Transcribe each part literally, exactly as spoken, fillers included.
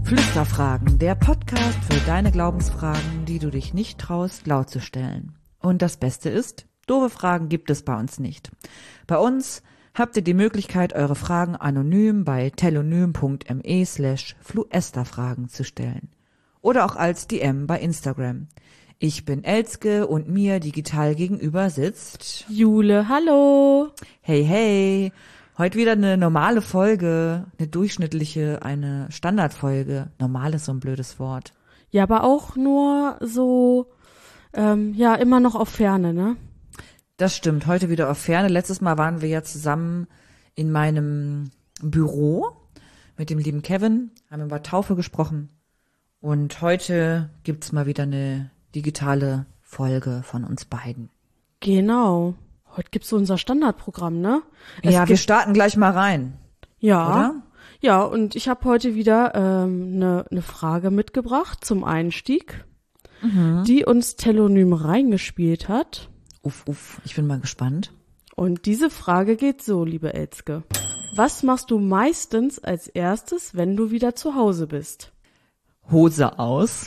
Flüsterfragen, der Podcast für deine Glaubensfragen, die du dich nicht traust, laut zu stellen. Und das Beste ist, doofe Fragen gibt es bei uns nicht. Bei uns habt ihr die Möglichkeit, eure Fragen anonym bei telonym.me slash fluesterfragen zu stellen. Oder auch als D M bei Instagram. Ich bin Elske und mir digital gegenüber sitzt Jule, hallo. Hey, hey. Heute wieder eine normale Folge, eine durchschnittliche, eine Standardfolge. Normal ist so ein blödes Wort. Ja, aber auch nur so, ähm, ja, immer noch auf Ferne, ne? Das stimmt, heute wieder auf Ferne. Letztes Mal waren wir ja zusammen in meinem Büro mit dem lieben Kevin, haben über Taufe gesprochen. Und heute gibt's mal wieder eine digitale Folge von uns beiden. Genau. Heute gibt's so unser Standardprogramm, ne? Es ja, gibt, wir starten gleich mal rein. Ja, oder? Ja, und ich habe heute wieder ähm, eine ne Frage mitgebracht zum Einstieg, mhm. die uns Telonym reingespielt hat. Uff, uff, ich bin mal gespannt. Und diese Frage geht so, liebe Elske. Was machst du meistens als erstes, wenn du wieder zu Hause bist? Hose aus,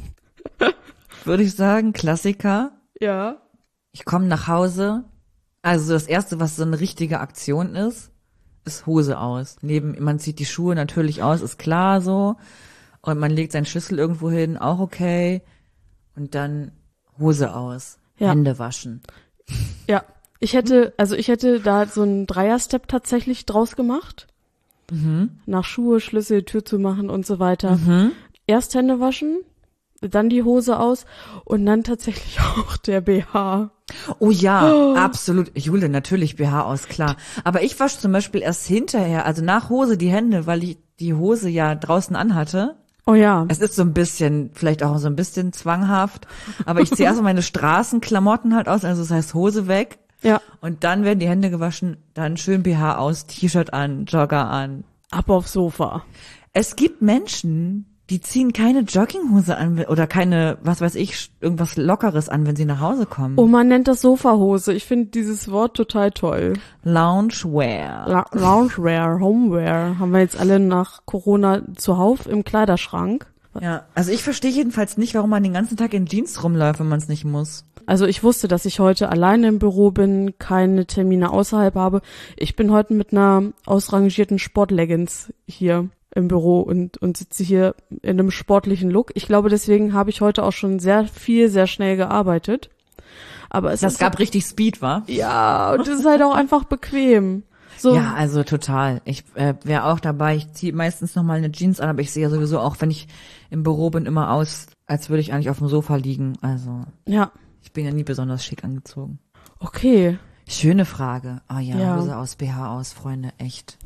würde ich sagen, Klassiker. Ja. Ich komme nach Hause. Also das Erste, was so eine richtige Aktion ist, ist Hose aus. Neben, man zieht die Schuhe natürlich aus, ist klar so. Und man legt seinen Schlüssel irgendwo hin, auch okay. Und dann Hose aus, ja. Hände waschen. Ja, ich hätte, also ich hätte da so einen Dreier-Step tatsächlich draus gemacht. Mhm. Nach Schuhe, Schlüssel, Tür zu machen und so weiter. Mhm. Erst Hände waschen, dann die Hose aus und dann tatsächlich auch der B H. Oh ja, oh. Absolut. Jule, natürlich B H aus, klar. Aber ich wasche zum Beispiel erst hinterher, also nach Hose die Hände, weil ich die Hose ja draußen anhatte. Oh ja. Es ist so ein bisschen, vielleicht auch so ein bisschen zwanghaft, aber ich ziehe erst mal meine Straßenklamotten halt aus, also das heißt Hose weg. Ja. Und dann werden die Hände gewaschen, dann schön B H aus, T-Shirt an, Jogger an. Ab aufs Sofa. Es gibt Menschen, die ziehen keine Jogginghose an oder keine, was weiß ich, irgendwas Lockeres an, wenn sie nach Hause kommen. Oh, man nennt das Sofahose. Ich finde dieses Wort total toll. Loungewear. La- Loungewear, Homewear. Haben wir jetzt alle nach Corona zuhauf im Kleiderschrank. Ja, also ich verstehe jedenfalls nicht, warum man den ganzen Tag in Jeans rumläuft, wenn man es nicht muss. Also ich wusste, dass ich heute alleine im Büro bin, keine Termine außerhalb habe. Ich bin heute mit einer ausrangierten Sportleggings hier im Büro und und sitze hier in einem sportlichen Look. Ich glaube, deswegen habe ich heute auch schon sehr viel, sehr schnell gearbeitet. Aber es das ist gab so, richtig Speed, wa? Ja, und es ist halt auch einfach bequem. So. Ja, also total. Ich äh, wäre auch dabei. Ich ziehe meistens noch mal eine Jeans an, aber ich sehe ja sowieso auch, wenn ich im Büro bin, immer aus, als würde ich eigentlich auf dem Sofa liegen. Also ja, ich bin ja nie besonders schick angezogen. Okay. Schöne Frage. Ah oh ja, ja, Hose aus, B H aus, Freunde, echt.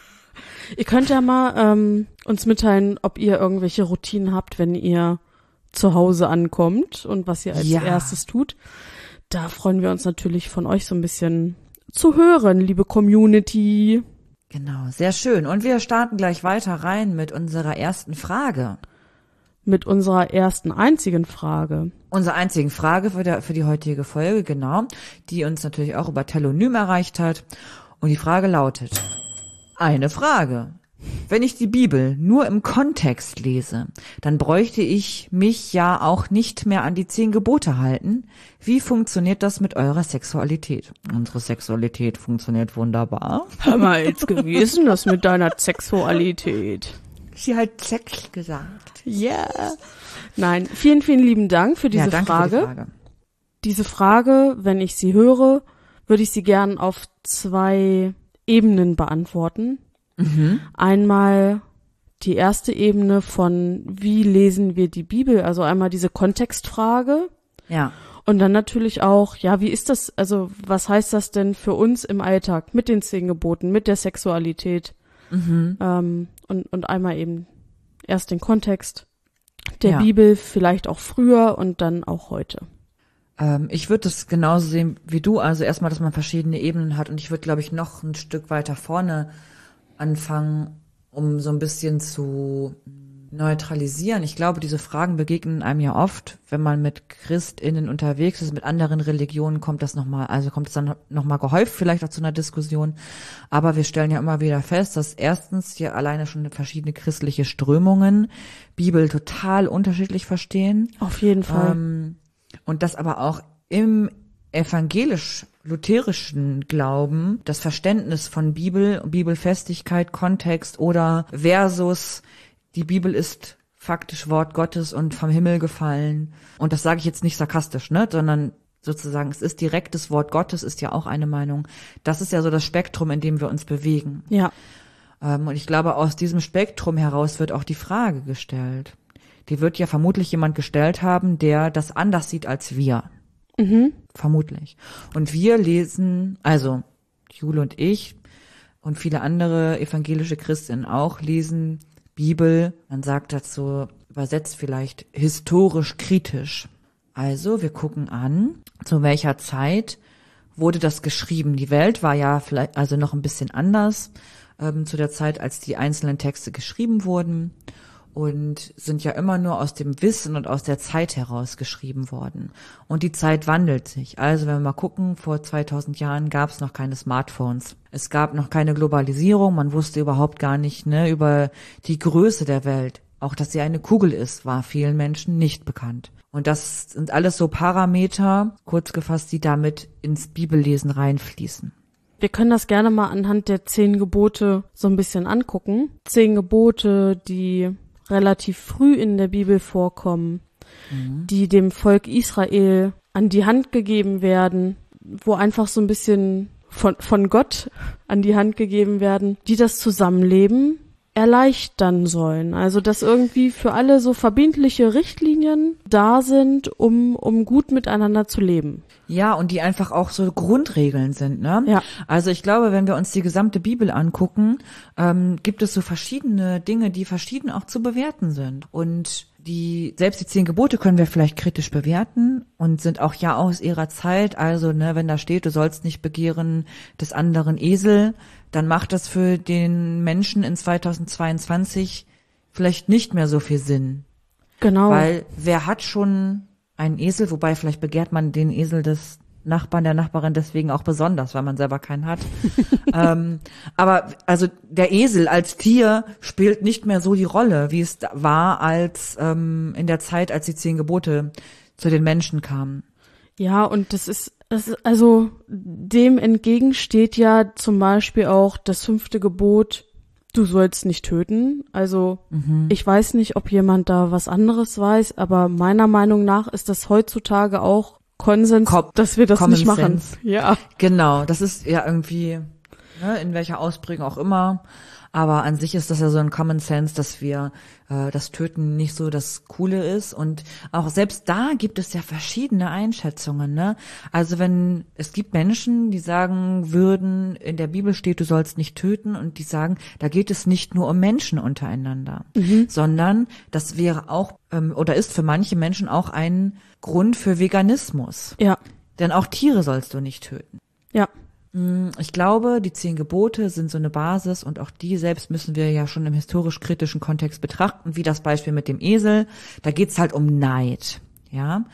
Ihr könnt ja mal ähm, uns mitteilen, ob ihr irgendwelche Routinen habt, wenn ihr zu Hause ankommt und was ihr als ja. erstes tut. Da freuen wir uns natürlich von euch so ein bisschen zu hören, liebe Community. Genau, sehr schön. Und wir starten gleich weiter rein mit unserer ersten Frage. Mit unserer ersten einzigen Frage. Unserer einzigen Frage für, der, für die heutige Folge, genau, die uns natürlich auch über Telonym erreicht hat. Und die Frage lautet: Eine Frage. Wenn ich die Bibel nur im Kontext lese, dann bräuchte ich mich ja auch nicht mehr an die zehn Gebote halten. Wie funktioniert das mit eurer Sexualität? Unsere Sexualität funktioniert wunderbar. Hör mal, jetzt gewesen das mit deiner Sexualität. Sie hat Sex gesagt. Ja. Yeah. Nein, vielen, vielen lieben Dank für diese ja, danke Frage. Für die Frage. Diese Frage, wenn ich sie höre, würde ich sie gern auf zwei Ebenen beantworten. Mhm. Einmal die erste Ebene von, wie lesen wir die Bibel, also einmal diese Kontextfrage. Ja. Und dann natürlich auch, ja, wie ist das, also was heißt das denn für uns im Alltag mit den zehn Geboten, mit der Sexualität? Mhm. Ähm, und, und einmal eben erst den Kontext der ja. Bibel, vielleicht auch früher und dann auch heute. Ähm, ich würde das genauso sehen wie du, also erstmal, dass man verschiedene Ebenen hat und ich würde, glaube ich, noch ein Stück weiter vorne anfangen, um so ein bisschen zu neutralisieren. Ich glaube, diese Fragen begegnen einem ja oft, wenn man mit ChristInnen unterwegs ist, mit anderen Religionen kommt das nochmal, also kommt es dann nochmal gehäuft vielleicht auch zu einer Diskussion. Aber wir stellen ja immer wieder fest, dass erstens hier alleine schon verschiedene christliche Strömungen Bibel total unterschiedlich verstehen. Auf jeden Fall. Ähm, und das aber auch im evangelisch-lutherischen Glauben das Verständnis von Bibel, Bibelfestigkeit, Kontext oder versus die Bibel ist faktisch Wort Gottes und vom Himmel gefallen. Und das sage ich jetzt nicht sarkastisch, ne, sondern sozusagen, es ist direktes Wort Gottes, ist ja auch eine Meinung. Das ist ja so das Spektrum, in dem wir uns bewegen. Ja. Ähm, und ich glaube, aus diesem Spektrum heraus wird auch die Frage gestellt. Die wird ja vermutlich jemand gestellt haben, der das anders sieht als wir. Mhm. Vermutlich. Und wir lesen, also Jule und ich und viele andere evangelische Christinnen auch, lesen Bibel, man sagt dazu, übersetzt vielleicht historisch kritisch. Also wir gucken an, zu welcher Zeit wurde das geschrieben. Die Welt war ja vielleicht also noch ein bisschen anders ähm, zu der Zeit, als die einzelnen Texte geschrieben wurden und sind ja immer nur aus dem Wissen und aus der Zeit heraus geschrieben worden. Und die Zeit wandelt sich. Also wenn wir mal gucken, vor zweitausend Jahren gab es noch keine Smartphones. Es gab noch keine Globalisierung. Man wusste überhaupt gar nicht, ne, über die Größe der Welt. Auch, dass sie eine Kugel ist, war vielen Menschen nicht bekannt. Und das sind alles so Parameter, kurz gefasst, die damit ins Bibellesen reinfließen. Wir können das gerne mal anhand der zehn Gebote so ein bisschen angucken. Zehn Gebote, die relativ früh in der Bibel vorkommen, mhm. die dem Volk Israel an die Hand gegeben werden, wo einfach so ein bisschen von, von Gott an die Hand gegeben werden, die das Zusammenleben erleichtern sollen. Also, dass irgendwie für alle so verbindliche Richtlinien da sind, um, um gut miteinander zu leben. Ja, und die einfach auch so Grundregeln sind, ne? Ja. Also ich glaube, wenn wir uns die gesamte Bibel angucken, ähm, gibt es so verschiedene Dinge, die verschieden auch zu bewerten sind. Und die, selbst die zehn Gebote können wir vielleicht kritisch bewerten und sind auch ja aus ihrer Zeit. Also, ne, wenn da steht, du sollst nicht begehren des anderen Esel, dann macht das für den Menschen in zweitausendzweiundzwanzig vielleicht nicht mehr so viel Sinn. Genau. Weil wer hat schon einen Esel, wobei vielleicht begehrt man den Esel des Nachbarn, der Nachbarin deswegen auch besonders, weil man selber keinen hat. ähm, aber also der Esel als Tier spielt nicht mehr so die Rolle, wie es war als ähm, in der Zeit, als die zehn Gebote zu den Menschen kamen. Ja, und das ist, das ist also dem entgegensteht ja zum Beispiel auch das fünfte Gebot, du sollst nicht töten. Also mhm. ich weiß nicht, ob jemand da was anderes weiß, aber meiner Meinung nach ist das heutzutage auch Konsens, Com- dass wir das Common nicht machen. Sense. Ja. Genau, das ist ja irgendwie, ne, in welcher Ausprägung auch immer. Aber an sich ist das ja so ein Common Sense, dass wir äh, das Töten nicht so das Coole ist. Und auch selbst da gibt es ja verschiedene Einschätzungen, ne? Also wenn, es gibt Menschen, die sagen würden, in der Bibel steht, du sollst nicht töten, und die sagen, da geht es nicht nur um Menschen untereinander, mhm. sondern das wäre auch, ähm, oder ist für manche Menschen auch ein Grund für Veganismus. Ja. Denn auch Tiere sollst du nicht töten. Ja. Ich glaube, die zehn Gebote sind so eine Basis, und auch die selbst müssen wir ja schon im historisch-kritischen Kontext betrachten, wie das Beispiel mit dem Esel. Da geht's halt um Neid, ja.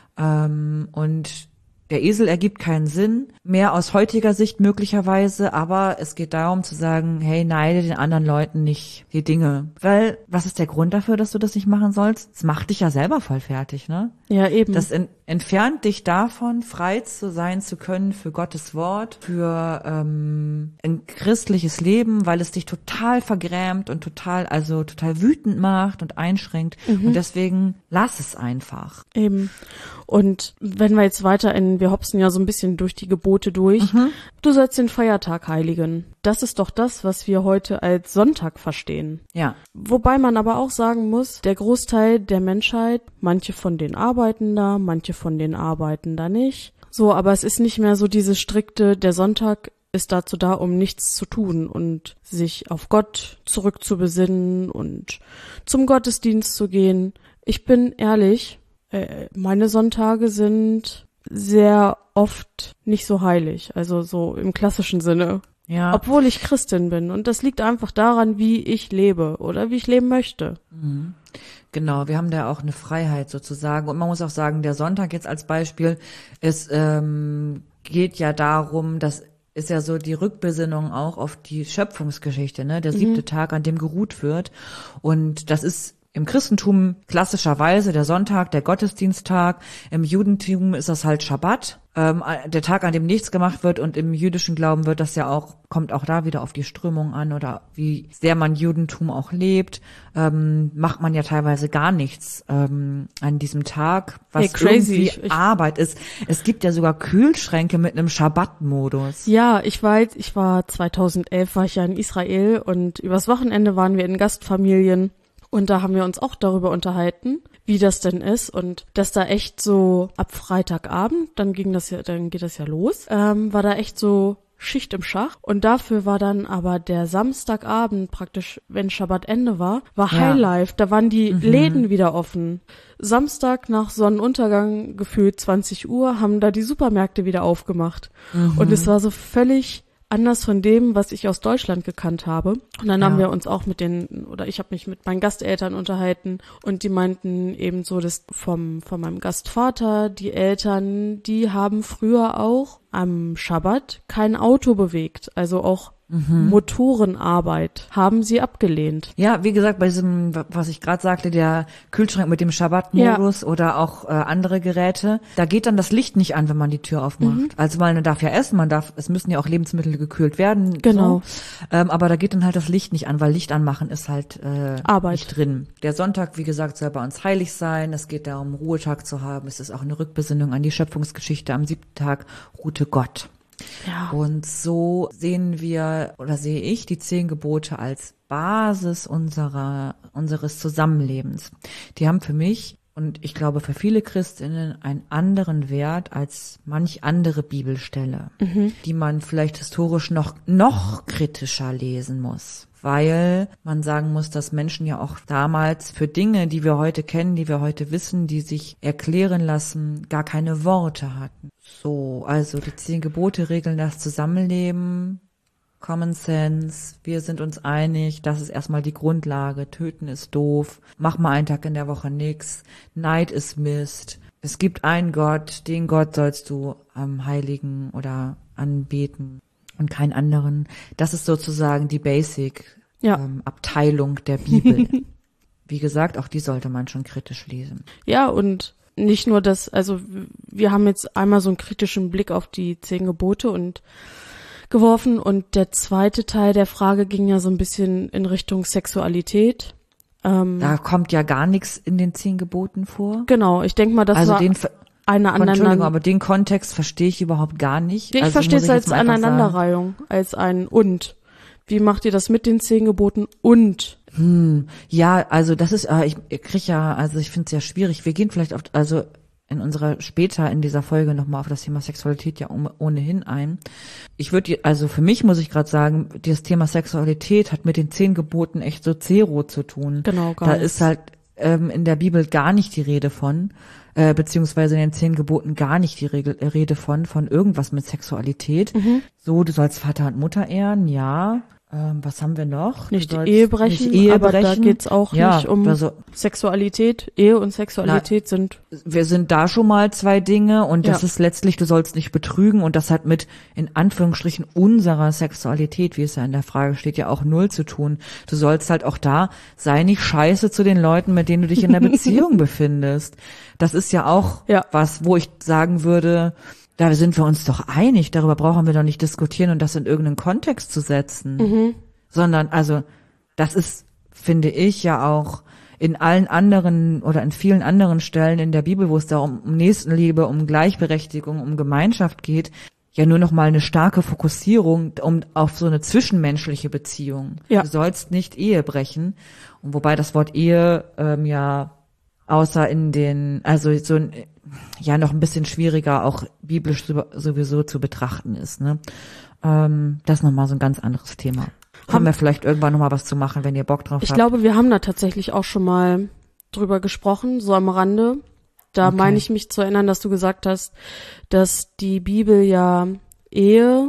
Und der Esel ergibt keinen Sinn mehr aus heutiger Sicht möglicherweise, aber es geht darum zu sagen, hey, neide den anderen Leuten nicht die Dinge. Weil, was ist der Grund dafür, dass du das nicht machen sollst? Es macht dich ja selber voll fertig, ne? Ja, eben. Das in, entfernt dich davon, frei zu sein zu können für Gottes Wort, für ähm, ein christliches Leben, weil es dich total vergrämt und total, also total wütend macht und einschränkt. Mhm. Und deswegen lass es einfach. Eben. Und wenn wir jetzt weiter in, wir hopsen ja so ein bisschen durch die Gebote durch, mhm. du sollst den Feiertag heiligen. Das ist doch das, was wir heute als Sonntag verstehen. Ja. Wobei man aber auch sagen muss, der Großteil der Menschheit, manche von denen arbeiten da, manche von denen arbeiten da nicht. So, aber es ist nicht mehr so diese strikte, der Sonntag ist dazu da, um nichts zu tun und sich auf Gott zurückzubesinnen und zum Gottesdienst zu gehen. Ich bin ehrlich, meine Sonntage sind sehr oft nicht so heilig, also so im klassischen Sinne. Ja. Obwohl ich Christin bin. Und das liegt einfach daran, wie ich lebe oder wie ich leben möchte. Mhm. Genau, wir haben da auch eine Freiheit sozusagen. Und man muss auch sagen, der Sonntag jetzt als Beispiel, es ähm, geht ja darum, dass ist ja so die Rückbesinnung auch auf die Schöpfungsgeschichte, ne? Der siebte mhm. Tag, an dem geruht wird. Und das ist im Christentum klassischerweise der Sonntag, der Gottesdiensttag. Im Judentum ist das halt Schabbat, ähm, der Tag, an dem nichts gemacht wird. Und im jüdischen Glauben wird das ja auch, kommt auch da wieder auf die Strömung an oder wie sehr man Judentum auch lebt. Ähm, macht man ja teilweise gar nichts ähm, an diesem Tag, was hey, crazy. irgendwie Ich, ich, Arbeit ist. Es gibt ja sogar Kühlschränke mit einem Schabbat-Modus. Ja, ich war jetzt, ich war zweitausendelf war ich ja in Israel und übers Wochenende waren wir in Gastfamilien. Und da haben wir uns auch darüber unterhalten, wie das denn ist und dass da echt so ab Freitagabend, dann ging das ja, dann geht das ja los, ähm, war da echt so Schicht im Schach. Und dafür war dann aber der Samstagabend praktisch, wenn Schabbatende war, war ja. Highlife. Da waren die mhm. Läden wieder offen. Samstag nach Sonnenuntergang, gefühlt zwanzig Uhr, haben da die Supermärkte wieder aufgemacht. Mhm. Und es war so völlig anders von dem, was ich aus Deutschland gekannt habe. Und dann ja. haben wir uns auch mit den, oder ich habe mich mit meinen Gasteltern unterhalten und die meinten eben so, dass vom von meinem Gastvater, die Eltern, die haben früher auch am Schabbat kein Auto bewegt, also auch mhm. Motorenarbeit haben sie abgelehnt. Ja, wie gesagt, bei diesem, was ich gerade sagte, der Kühlschrank mit dem Schabbat-Modus ja. oder auch äh, andere Geräte, da geht dann das Licht nicht an, wenn man die Tür aufmacht. Mhm. Also man darf ja essen, man darf, es müssen ja auch Lebensmittel gekühlt werden. Genau. So. Ähm, aber da geht dann halt das Licht nicht an, weil Licht anmachen ist halt äh, Arbeit. nicht drin. Der Sonntag, wie gesagt, soll bei uns heilig sein. Es geht darum, Ruhetag zu haben. Es ist auch eine Rückbesinnung an die Schöpfungsgeschichte. Am siebten Tag ruhte Gott. Ja. Und so sehen wir oder sehe ich die zehn Gebote als Basis unserer unseres Zusammenlebens. Die haben für mich und ich glaube für viele Christinnen einen anderen Wert als manch andere Bibelstelle, mhm. die man vielleicht historisch noch noch kritischer lesen muss. Weil man sagen muss, dass Menschen ja auch damals für Dinge, die wir heute kennen, die wir heute wissen, die sich erklären lassen, gar keine Worte hatten. So, also die zehn Gebote regeln das Zusammenleben, Common Sense, wir sind uns einig, das ist erstmal die Grundlage, töten ist doof, mach mal einen Tag in der Woche nix, Neid ist Mist, es gibt einen Gott, den Gott sollst du ähm, heiligen oder anbeten. Und keinen anderen. Das ist sozusagen die Basic-Abteilung ja. ähm, der Bibel. Wie gesagt, auch die sollte man schon kritisch lesen. Ja, und nicht nur das, also wir haben jetzt einmal so einen kritischen Blick auf die zehn Gebote und geworfen und der zweite Teil der Frage ging ja so ein bisschen in Richtung Sexualität. Ähm, da kommt ja gar nichts in den zehn Geboten vor. Genau, ich denke mal, das also war... Den eine Aneinander- Entschuldigung, aber den Kontext verstehe ich überhaupt gar nicht. Ich also verstehe es als Aneinanderreihung, als ein und. Wie macht ihr das mit den zehn Geboten und? Hm, ja, also das ist, äh, ich, ich krieg ja, also ich finde es ja schwierig. Wir gehen vielleicht auf, also in unserer, später in dieser Folge nochmal auf das Thema Sexualität ja um, ohnehin ein. Ich würde, also für mich muss ich gerade sagen, das Thema Sexualität hat mit den zehn Geboten echt so zero zu tun. Genau, gar Da nicht. ist halt ähm, in der Bibel gar nicht die Rede von. Äh, beziehungsweise in den zehn Geboten gar nicht die Regel, äh, Rede von, von irgendwas mit Sexualität. Mhm. So, du sollst Vater und Mutter ehren, ja. Ähm, was haben wir noch? Nicht Du die sollst Ehe brechen, nicht Ehe aber brechen. da geht's auch ja, nicht um also, Sexualität. Ehe und Sexualität na, sind... Wir sind da schon mal zwei Dinge und das ja. ist letztlich, du sollst nicht betrügen und das hat mit, in Anführungsstrichen, unserer Sexualität, wie es ja in der Frage steht, ja auch null zu tun. Du sollst halt auch da, sei nicht scheiße zu den Leuten, mit denen du dich in der Beziehung befindest. Das ist ja auch ja. was, wo ich sagen würde, da sind wir uns doch einig, darüber brauchen wir doch nicht diskutieren und das in irgendeinen Kontext zu setzen. Mhm. Sondern, also, das ist, finde ich, ja auch in allen anderen oder in vielen anderen Stellen in der Bibel, wo es da um, um Nächstenliebe, um Gleichberechtigung, um Gemeinschaft geht, ja nur noch mal eine starke Fokussierung um auf so eine zwischenmenschliche Beziehung. Ja. Du sollst nicht Ehe brechen. Und wobei das Wort Ehe ähm, ja außer in den, also so ein, ja noch ein bisschen schwieriger auch biblisch sowieso zu betrachten ist. Ne? Ähm, das ist nochmal so ein ganz anderes Thema. Haben wir vielleicht irgendwann nochmal was zu machen, wenn ihr Bock drauf ich habt. Ich glaube, wir haben da tatsächlich auch schon mal drüber gesprochen, so am Rande. Da okay. meine ich mich zu erinnern, dass du gesagt hast, dass die Bibel ja Ehe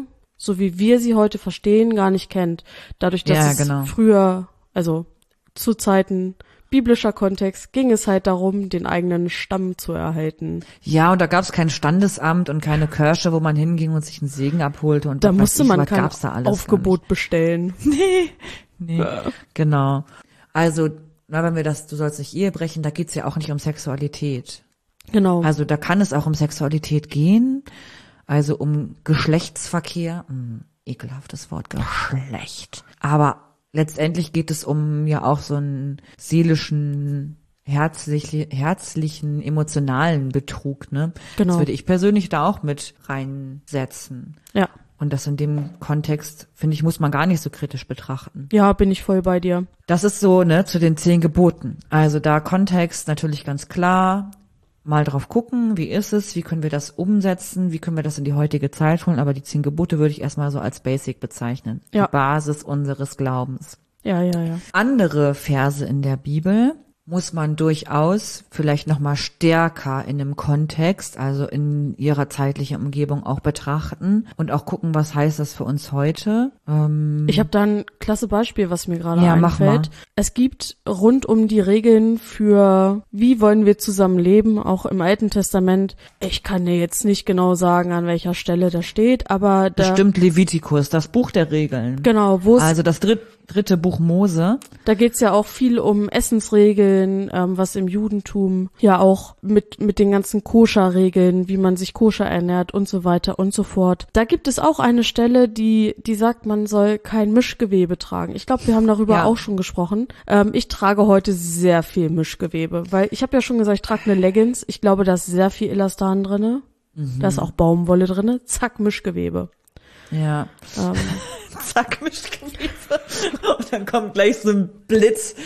so wie wir sie heute verstehen, gar nicht kennt. Dadurch, dass Ja, es genau. früher, also zu Zeiten biblischer Kontext, ging es halt darum, den eigenen Stamm zu erhalten. Ja, und da gab es kein Standesamt und keine Kirche, wo man hinging und sich einen Segen abholte. Und Da was weiß musste ich, man was kein gab's da alles Aufgebot bestellen. gar nicht. Nee, nee, ja. Genau. Also, na, wenn wir das, du sollst nicht Ehe brechen, da geht's ja auch nicht um Sexualität. Genau. Also da kann es auch um Sexualität gehen, also um Geschlechtsverkehr. Hm, ekelhaftes Wort, Geschlecht. Aber letztendlich geht es um ja auch so einen seelischen, herzlich, herzlichen, emotionalen Betrug, ne? Genau. Das würde ich persönlich da auch mit reinsetzen. Ja. Und das in dem Kontext, finde ich, muss man gar nicht so kritisch betrachten. Ja, bin ich voll bei dir. Das ist so, ne, zu den zehn Geboten. Also da Kontext natürlich ganz klar. Mal drauf gucken, wie ist es, wie können wir das umsetzen, wie können wir das in die heutige Zeit holen, aber die zehn Gebote würde ich erstmal so als Basic bezeichnen. Ja. Die Basis unseres Glaubens. Ja, ja, ja. Andere Verse in der Bibel muss man durchaus vielleicht nochmal stärker in einem Kontext, also in ihrer zeitlichen Umgebung auch betrachten und auch gucken, was heißt das für uns heute. Ähm, Ich habe da ein klasse Beispiel, was mir gerade Ja, mach einfällt. mal. Es gibt rund um die Regeln für, wie wollen wir zusammen leben, auch im Alten Testament. Ich kann dir jetzt nicht genau sagen, an welcher Stelle das steht, aber da, bestimmt Levitikus, das Buch der Regeln. genau, wo es, Also das dritt, dritte Buch Mose. da geht's ja auch viel um Essensregeln, ähm, was im Judentum ja auch mit mit den ganzen Koscher-Regeln, wie man sich koscher ernährt und so weiter und so fort. Da gibt es auch eine Stelle, die die sagt, man soll kein Mischgewebe tragen. Ich glaube, wir haben darüber Ja. auch schon gesprochen. Ähm, ich trage heute sehr viel Mischgewebe, weil ich habe ja schon gesagt, ich trage eine Leggings. Ich glaube, da ist sehr viel Elastan drinne. Mhm. Da ist auch Baumwolle drinne. Zack, Mischgewebe. Ja. Ähm, Zack, Mischgewebe. Und dann kommt gleich so ein Blitz.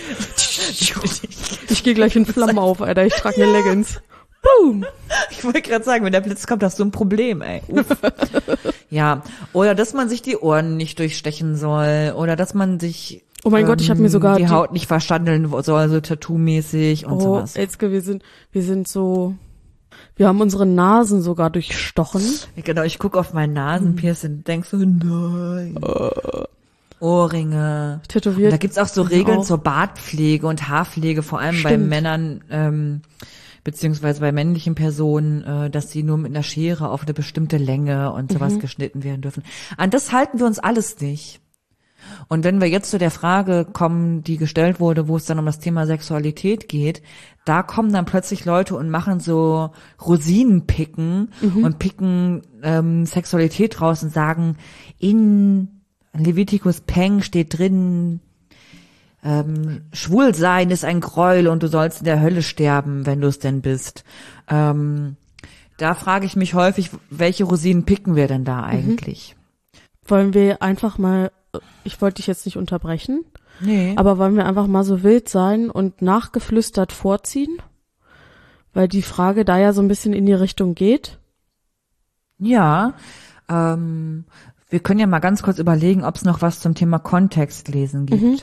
ich gehe gleich in Flammen auf, Alter. Ich trage eine Leggings. Boom. Ich wollte gerade sagen, wenn der Blitz kommt, hast du ein Problem, ey. Uff. Ja. Oder dass man sich die Ohren nicht durchstechen soll. Oder dass man sich Oh mein ähm, Gott, ich habe mir sogar die die- Haut nicht verschandeln soll, so Tattoo-mäßig und Oh, sowas. Elske, wir sind, wir sind so, wir haben unsere Nasen sogar durchstochen. Genau, ich gucke auf mein Nasenpiercing und denk so, nein. Ohrringe. Tätowiert. Und da gibt's auch so Regeln auch. zur Bartpflege und Haarpflege, vor allem bei Stimmt. Männern, ähm, beziehungsweise bei männlichen Personen, äh, dass sie nur mit einer Schere auf eine bestimmte Länge und sowas Mhm. geschnitten werden dürfen. An das halten wir uns alles nicht. Und wenn wir jetzt zu der Frage kommen, die gestellt wurde, wo es dann um das Thema Sexualität geht, da kommen dann plötzlich Leute und machen so Rosinenpicken Mhm. und picken ähm, Sexualität raus und sagen, in Levitikus Peng steht drin, ähm, Schwulsein ist ein Gräuel und du sollst in der Hölle sterben, wenn du es denn bist. Ähm, da frage ich mich häufig, welche Rosinen picken wir denn da eigentlich? Wollen wir einfach mal, ich wollte dich jetzt nicht unterbrechen, Nee. aber wollen wir einfach mal so wild sein und nachgeflüstert vorziehen? Weil die Frage da ja so ein bisschen in die Richtung geht. Ja, ähm, wir können ja mal ganz kurz überlegen, ob es noch was zum Thema Kontextlesen gibt. Mhm.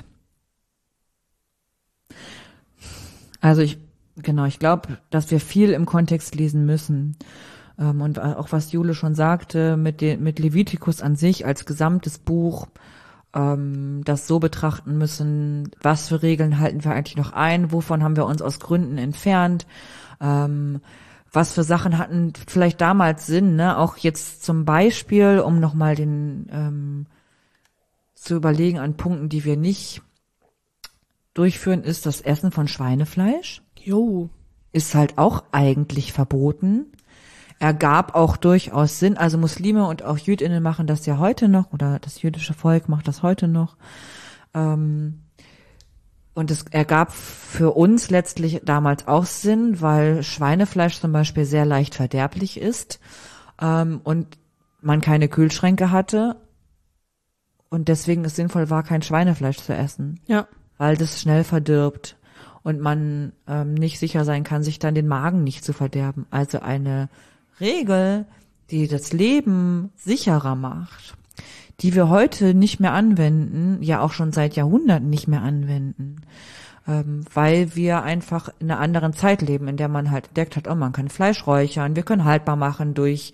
Also ich, genau, ich glaube, dass wir viel im Kontext lesen müssen. Ähm, und auch was Jule schon sagte, mit, den, mit Levitikus an sich als gesamtes Buch, ähm, das so betrachten müssen, was für Regeln halten wir eigentlich noch ein, wovon haben wir uns aus Gründen entfernt, ähm, was für Sachen hatten vielleicht damals Sinn, ne? Auch jetzt zum Beispiel, um nochmal den ähm, zu überlegen an Punkten, die wir nicht durchführen, ist das Essen von Schweinefleisch. Jo. Ist halt auch eigentlich verboten. Ergab auch durchaus Sinn. Also Muslime und auch Jüdinnen machen das ja heute noch, oder das jüdische Volk macht das heute noch. Ähm, und es ergab für uns letztlich damals auch Sinn, weil Schweinefleisch zum Beispiel sehr leicht verderblich ist ähm, und man keine Kühlschränke hatte und deswegen es sinnvoll war, kein Schweinefleisch zu essen, Ja. weil das schnell verdirbt und man ähm, nicht sicher sein kann, sich dann den Magen nicht zu verderben. Also eine Regel, die das Leben sicherer macht, die wir heute nicht mehr anwenden, ja auch schon seit Jahrhunderten nicht mehr anwenden, ähm, weil wir einfach in einer anderen Zeit leben, in der man halt entdeckt hat, oh, man kann Fleisch räuchern, wir können haltbar machen durch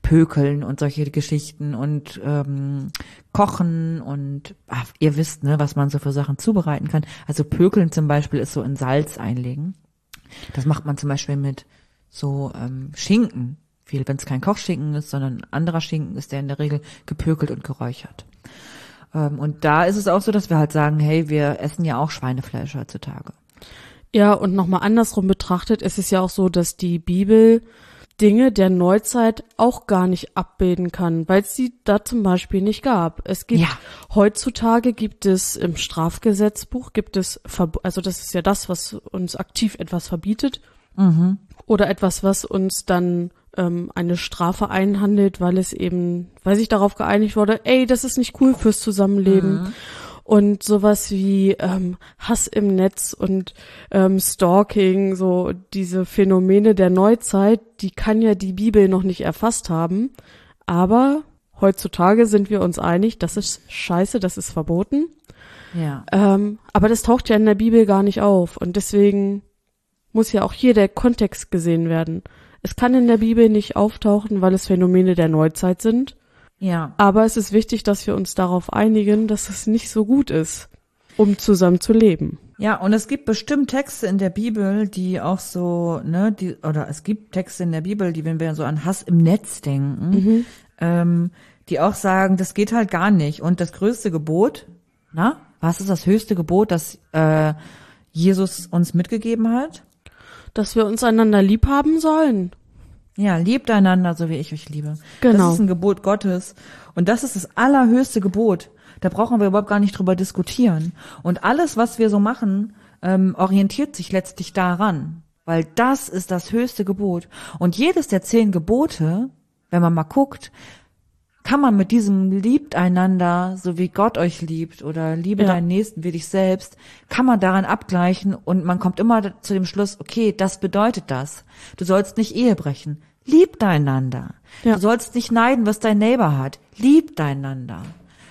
Pökeln und solche Geschichten und ähm, Kochen und ach, ihr wisst, ne, was man so für Sachen zubereiten kann. Also Pökeln zum Beispiel ist so in Salz einlegen. Das macht man zum Beispiel mit so ähm, Schinken. Viel, wenn es kein Kochschinken ist, sondern ein anderer Schinken ist, der in der Regel gepökelt und geräuchert. Ähm, und da ist es auch so, dass wir halt sagen, hey, wir essen ja auch Schweinefleisch heutzutage. Ja, und nochmal andersrum betrachtet, es ist ja auch so, dass die Bibel Dinge der Neuzeit auch gar nicht abbilden kann, weil es sie da zum Beispiel nicht gab. Es gibt, Ja. heutzutage gibt es im Strafgesetzbuch, gibt es, Verb- also das ist ja das, was uns aktiv etwas verbietet, Mhm. oder etwas, was uns dann ähm, eine Strafe einhandelt, weil es eben, weil sich darauf geeinigt wurde, ey, das ist nicht cool fürs Zusammenleben. Mhm. Und sowas wie ähm, Hass im Netz und ähm, Stalking, so diese Phänomene der Neuzeit, die kann ja die Bibel noch nicht erfasst haben. Aber heutzutage sind wir uns einig, das ist scheiße, das ist verboten. Ja. Ähm, aber das taucht ja in der Bibel gar nicht auf. Und deswegen muss ja auch hier der Kontext gesehen werden. Es kann in der Bibel nicht auftauchen, weil es Phänomene der Neuzeit sind. Ja. Aber es ist wichtig, dass wir uns darauf einigen, dass es nicht so gut ist, um zusammen zu leben. Ja, und es gibt bestimmt Texte in der Bibel, die auch so, ne, die, oder es gibt Texte in der Bibel, die, wenn wir so an Hass im Netz denken, Mhm. ähm, die auch sagen, das geht halt gar nicht. Und das größte Gebot, na, was ist das höchste Gebot, das äh, Jesus uns mitgegeben hat? Dass wir uns einander lieb haben sollen. Ja, liebt einander, so wie ich euch liebe. Genau. Das ist ein Gebot Gottes. Und das ist das allerhöchste Gebot. Da brauchen wir überhaupt gar nicht drüber diskutieren. Und alles, was wir so machen, ähm, orientiert sich letztlich daran. Weil das ist das höchste Gebot. Und jedes der zehn Gebote, wenn man mal guckt, kann man mit diesem liebt einander, so wie Gott euch liebt, oder liebe Ja. deinen Nächsten wie dich selbst, kann man daran abgleichen und man kommt immer zu dem Schluss, okay, das bedeutet das. Du sollst nicht Ehe brechen. Liebt einander. Ja. Du sollst nicht neiden, was dein Neighbor hat. Liebt einander.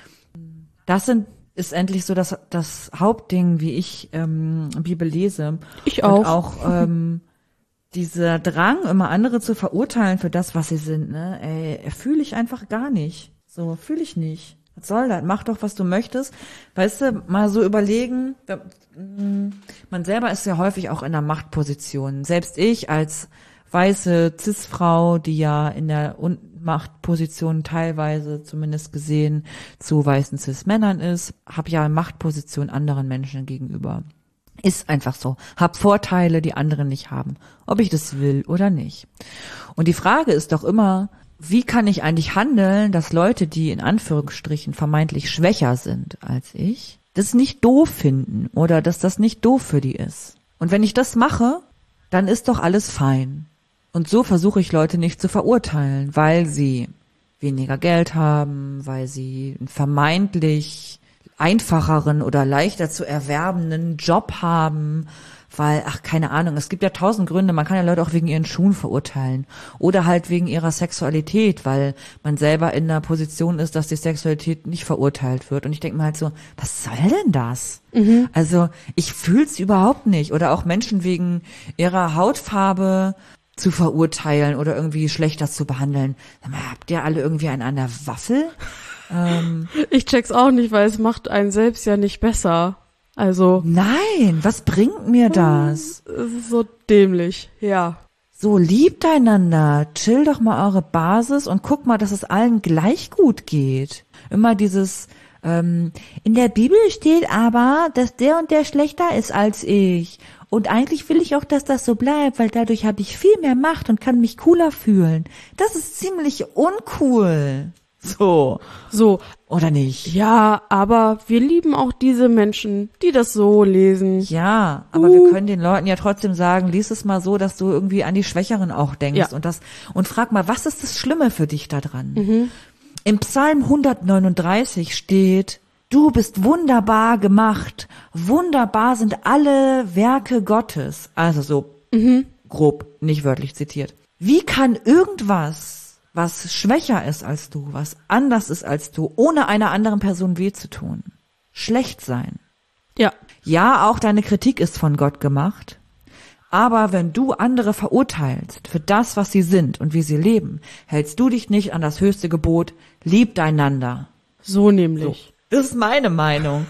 Das sind, ist endlich so das, das Hauptding, wie ich ähm, Bibel lese. Ich Und auch. auch ähm, dieser Drang, immer andere zu verurteilen für das, was sie sind, ne, ey, fühle ich einfach gar nicht. So, fühle ich nicht. Was soll das? Mach doch, was du möchtest. Weißt du, mal so überlegen, da, mh, man selber ist ja häufig auch in einer Machtposition. Selbst ich als weiße Cis-Frau, die ja in der Un- Machtposition teilweise zumindest gesehen zu weißen Cis-Männern ist, habe ja Machtposition anderen Menschen gegenüber. Ist einfach so. Hab Vorteile, die andere nicht haben. Ob ich das will oder nicht. Und die Frage ist doch immer, wie kann ich eigentlich handeln, dass Leute, die in Anführungsstrichen vermeintlich schwächer sind als ich, das nicht doof finden oder dass das nicht doof für die ist. Und wenn ich das mache, dann ist doch alles fein. Und so versuche ich Leute nicht zu verurteilen, weil sie weniger Geld haben, weil sie einen vermeintlich einfacheren oder leichter zu erwerbenden Job haben, weil, ach, keine Ahnung, es gibt ja tausend Gründe, man kann ja Leute auch wegen ihren Schuhen verurteilen oder halt wegen ihrer Sexualität, weil man selber in einer Position ist, dass die Sexualität nicht verurteilt wird. Und ich denke mir halt so, was soll denn das? Mhm. Also ich fühl's überhaupt nicht. Oder auch Menschen wegen ihrer Hautfarbe zu verurteilen oder irgendwie schlechter zu behandeln. Sag mal, habt ihr alle irgendwie einen an der Waffel? ähm, Ich check's auch nicht, weil es macht einen selbst ja nicht besser. Also, Nein, was bringt mir das? es ist so dämlich, ja. So, liebt einander, chill doch mal eure Basis und guck mal, dass es allen gleich gut geht. Immer dieses, ähm, in der Bibel steht aber, dass der und der schlechter ist als ich. Und eigentlich will ich auch, dass das so bleibt, weil dadurch habe ich viel mehr Macht und kann mich cooler fühlen. Das ist ziemlich uncool. So. So, Oder nicht? ja, aber wir lieben auch diese Menschen, die das so lesen. Ja, aber Uh. wir können den Leuten ja trotzdem sagen, lies es mal so, dass du irgendwie an die Schwächeren auch denkst Ja. und das und frag mal, was ist das Schlimme für dich da dran? Mhm. Im Psalm hundertneununddreißig steht, du bist wunderbar gemacht. Wunderbar sind alle Werke Gottes. Also so Mhm. grob, nicht wörtlich zitiert. Wie kann irgendwas, was schwächer ist als du, was anders ist als du, ohne einer anderen Person weh zu tun, schlecht sein? Ja, Ja, auch deine Kritik ist von Gott gemacht, Aber wenn du andere verurteilst für das, was sie sind und wie sie leben, hältst du dich nicht an das höchste Gebot, liebt einander. So nämlich. So. Das ist meine Meinung.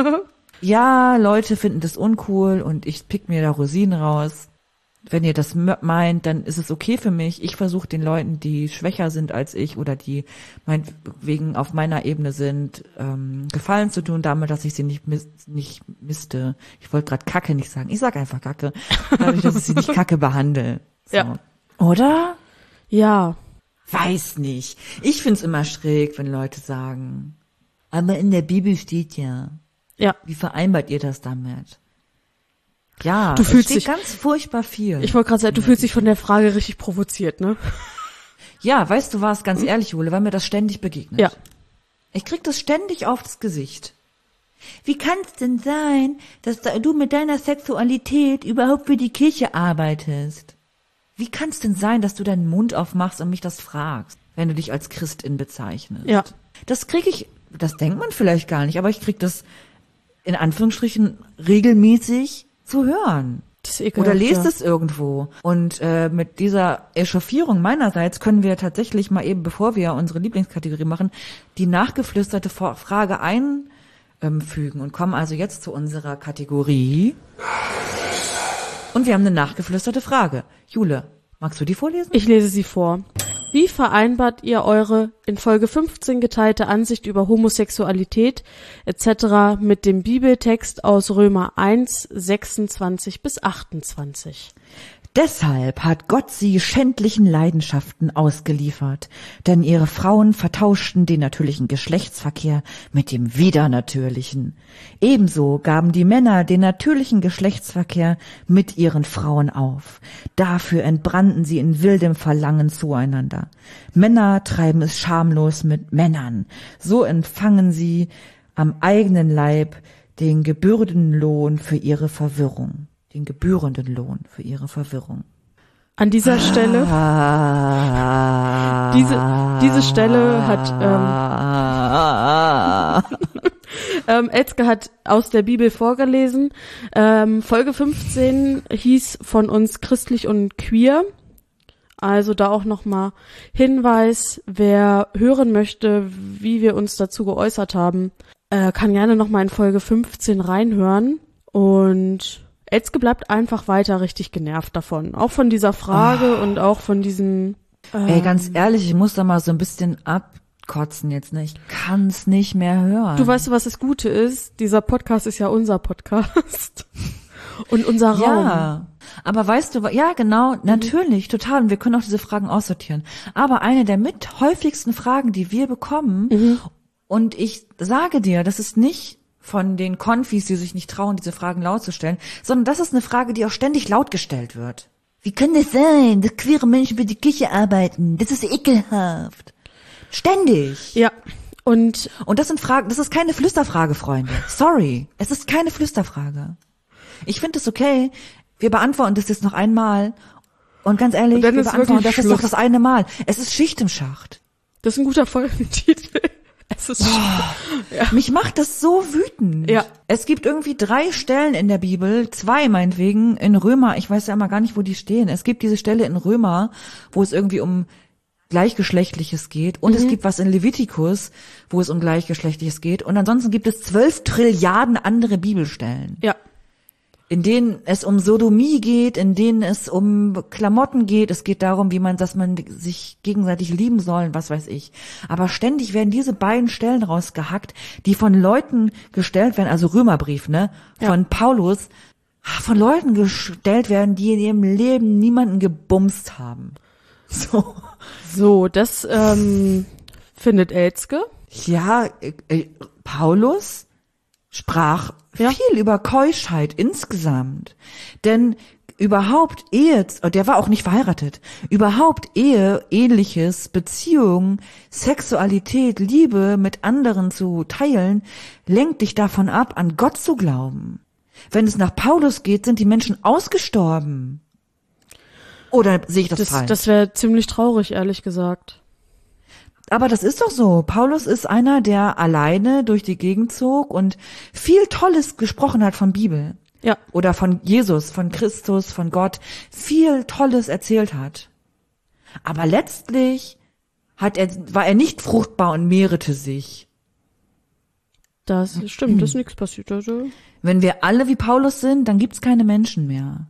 Ja, Leute finden das uncool und ich pick mir da Rosinen raus. Wenn ihr das meint, dann ist es okay für mich. Ich versuche den Leuten, die schwächer sind als ich oder die meinetwegen auf meiner Ebene sind, ähm, Gefallen zu tun, damit, dass ich sie nicht mis- nicht misste. Ich wollte gerade Kacke nicht sagen. Ich sag einfach Kacke. Dadurch, dass ich sie nicht Kacke behandle. So. Ja. Oder? Ja. Weiß nicht. Ich find's immer schräg, wenn Leute sagen, aber in der Bibel steht ja. Ja. Wie vereinbart ihr das damit? Ja, Du es fühlst steht dich ganz furchtbar viel. Ich wollte gerade sagen, du fühlst dich von der Frage richtig provoziert, ne? Ja, weißt du was, ganz ehrlich, Jule, weil mir das ständig begegnet. Ja. Ich krieg das ständig aufs Gesicht. Wie kann es denn sein, dass du mit deiner Sexualität überhaupt für die Kirche arbeitest? Wie kann es denn sein, dass du deinen Mund aufmachst und mich das fragst, wenn du dich als Christin bezeichnest? Ja. Das krieg ich, das denkt man vielleicht gar nicht, aber ich krieg das in Anführungsstrichen regelmäßig zu hören. Das ist ekelhaft, Oder lest ja. es irgendwo. Und äh, mit dieser Echauffierung meinerseits können wir tatsächlich mal eben, bevor wir unsere Lieblingskategorie machen, die nachgeflüsterte Vor- Frage einfügen und kommen also jetzt zu unserer Kategorie. Und wir haben eine nachgeflüsterte Frage. Jule, magst du die vorlesen? Ich lese sie vor. Wie vereinbart ihr eure in Folge fünfzehn geteilte Ansicht über Homosexualität et cetera mit dem Bibeltext aus Römer eins, sechsundzwanzig bis achtundzwanzig? Deshalb hat Gott sie schändlichen Leidenschaften ausgeliefert, denn ihre Frauen vertauschten den natürlichen Geschlechtsverkehr mit dem widernatürlichen. Ebenso gaben die Männer den natürlichen Geschlechtsverkehr mit ihren Frauen auf. Dafür entbrannten sie in wildem Verlangen zueinander. Männer treiben es schamlos mit Männern. So empfangen sie am eigenen Leib den gebührenden Lohn für ihre Verwirrung. Den gebührenden Lohn für ihre Verwirrung. An dieser Stelle, Ah, diese, diese Stelle hat, ähm, ähm, Elske hat aus der Bibel vorgelesen. Ähm, Folge fünfzehn hieß von uns christlich und queer. Also da auch nochmal Hinweis, wer hören möchte, wie wir uns dazu geäußert haben, äh, kann gerne nochmal in Folge fünfzehn reinhören. Und Elske bleibt einfach weiter richtig genervt davon. Auch von dieser Frage oh. und auch von diesem... Ähm, Ey, ganz ehrlich, ich muss da mal so ein bisschen abkotzen jetzt, ne? Ich kann's nicht mehr hören. Du weißt, was das Gute ist? Dieser Podcast ist ja unser Podcast. Und unser Raum. Ja, aber weißt du, ja genau, natürlich, total. Und wir können auch diese Fragen aussortieren. Aber eine der mit häufigsten Fragen, die wir bekommen, Mhm. und ich sage dir, das ist nicht von den Konfis, die sich nicht trauen, diese Fragen laut zu stellen, sondern das ist eine Frage, die auch ständig laut gestellt wird. Wie kann das sein, dass queere Menschen für die Kirche arbeiten? Das ist ekelhaft. Ständig. Ja, und Und das sind Fragen, das ist keine Flüsterfrage, Freunde. Sorry, es ist keine Flüsterfrage. Ich finde es okay, wir beantworten das jetzt noch einmal. Und ganz ehrlich, Und dann wir ist beantworten wirklich das ist doch Schluss. das eine Mal. Es ist Schicht im Schacht. das ist ein guter Folgentitel. Es ist ja. Mich macht das so wütend. Ja. Es gibt irgendwie drei Stellen in der Bibel, zwei meinetwegen, in Römer, ich weiß ja immer gar nicht, wo die stehen. Es gibt diese Stelle in Römer, wo es irgendwie um Gleichgeschlechtliches geht. Und Mhm. es gibt was in Levitikus, wo es um Gleichgeschlechtliches geht. Und ansonsten gibt es zwölf Trilliarden andere Bibelstellen. Ja. In denen es um Sodomie geht, in denen es um Klamotten geht. Es geht darum, wie man, dass man sich gegenseitig lieben soll, was weiß ich. Aber ständig werden diese beiden Stellen rausgehackt, die von Leuten gestellt werden, also Römerbrief, ne, Ja. von Paulus, von Leuten gestellt werden, die in ihrem Leben niemanden gebumst haben. So. So, das ähm, findet Elske. Ja, äh, äh, Paulus sprach Ja. viel über Keuschheit insgesamt. Denn überhaupt Ehe, der war auch nicht verheiratet, überhaupt Ehe, Ähnliches, Beziehung, Sexualität, Liebe mit anderen zu teilen, lenkt dich davon ab, an Gott zu glauben. Wenn es nach Paulus geht, sind die Menschen ausgestorben. Oder sehe ich das, Das, falsch? das wäre ziemlich traurig, ehrlich gesagt. Aber das ist doch so. Paulus ist einer, der alleine durch die Gegend zog und viel Tolles gesprochen hat von Bibel. Ja. oder von Jesus, von Christus, von Gott viel Tolles erzählt hat. Aber letztlich hat er, war er nicht fruchtbar und mehrete sich. Das stimmt, das ist nichts passiert. Also. Wenn wir alle wie Paulus sind, dann gibt's keine Menschen mehr.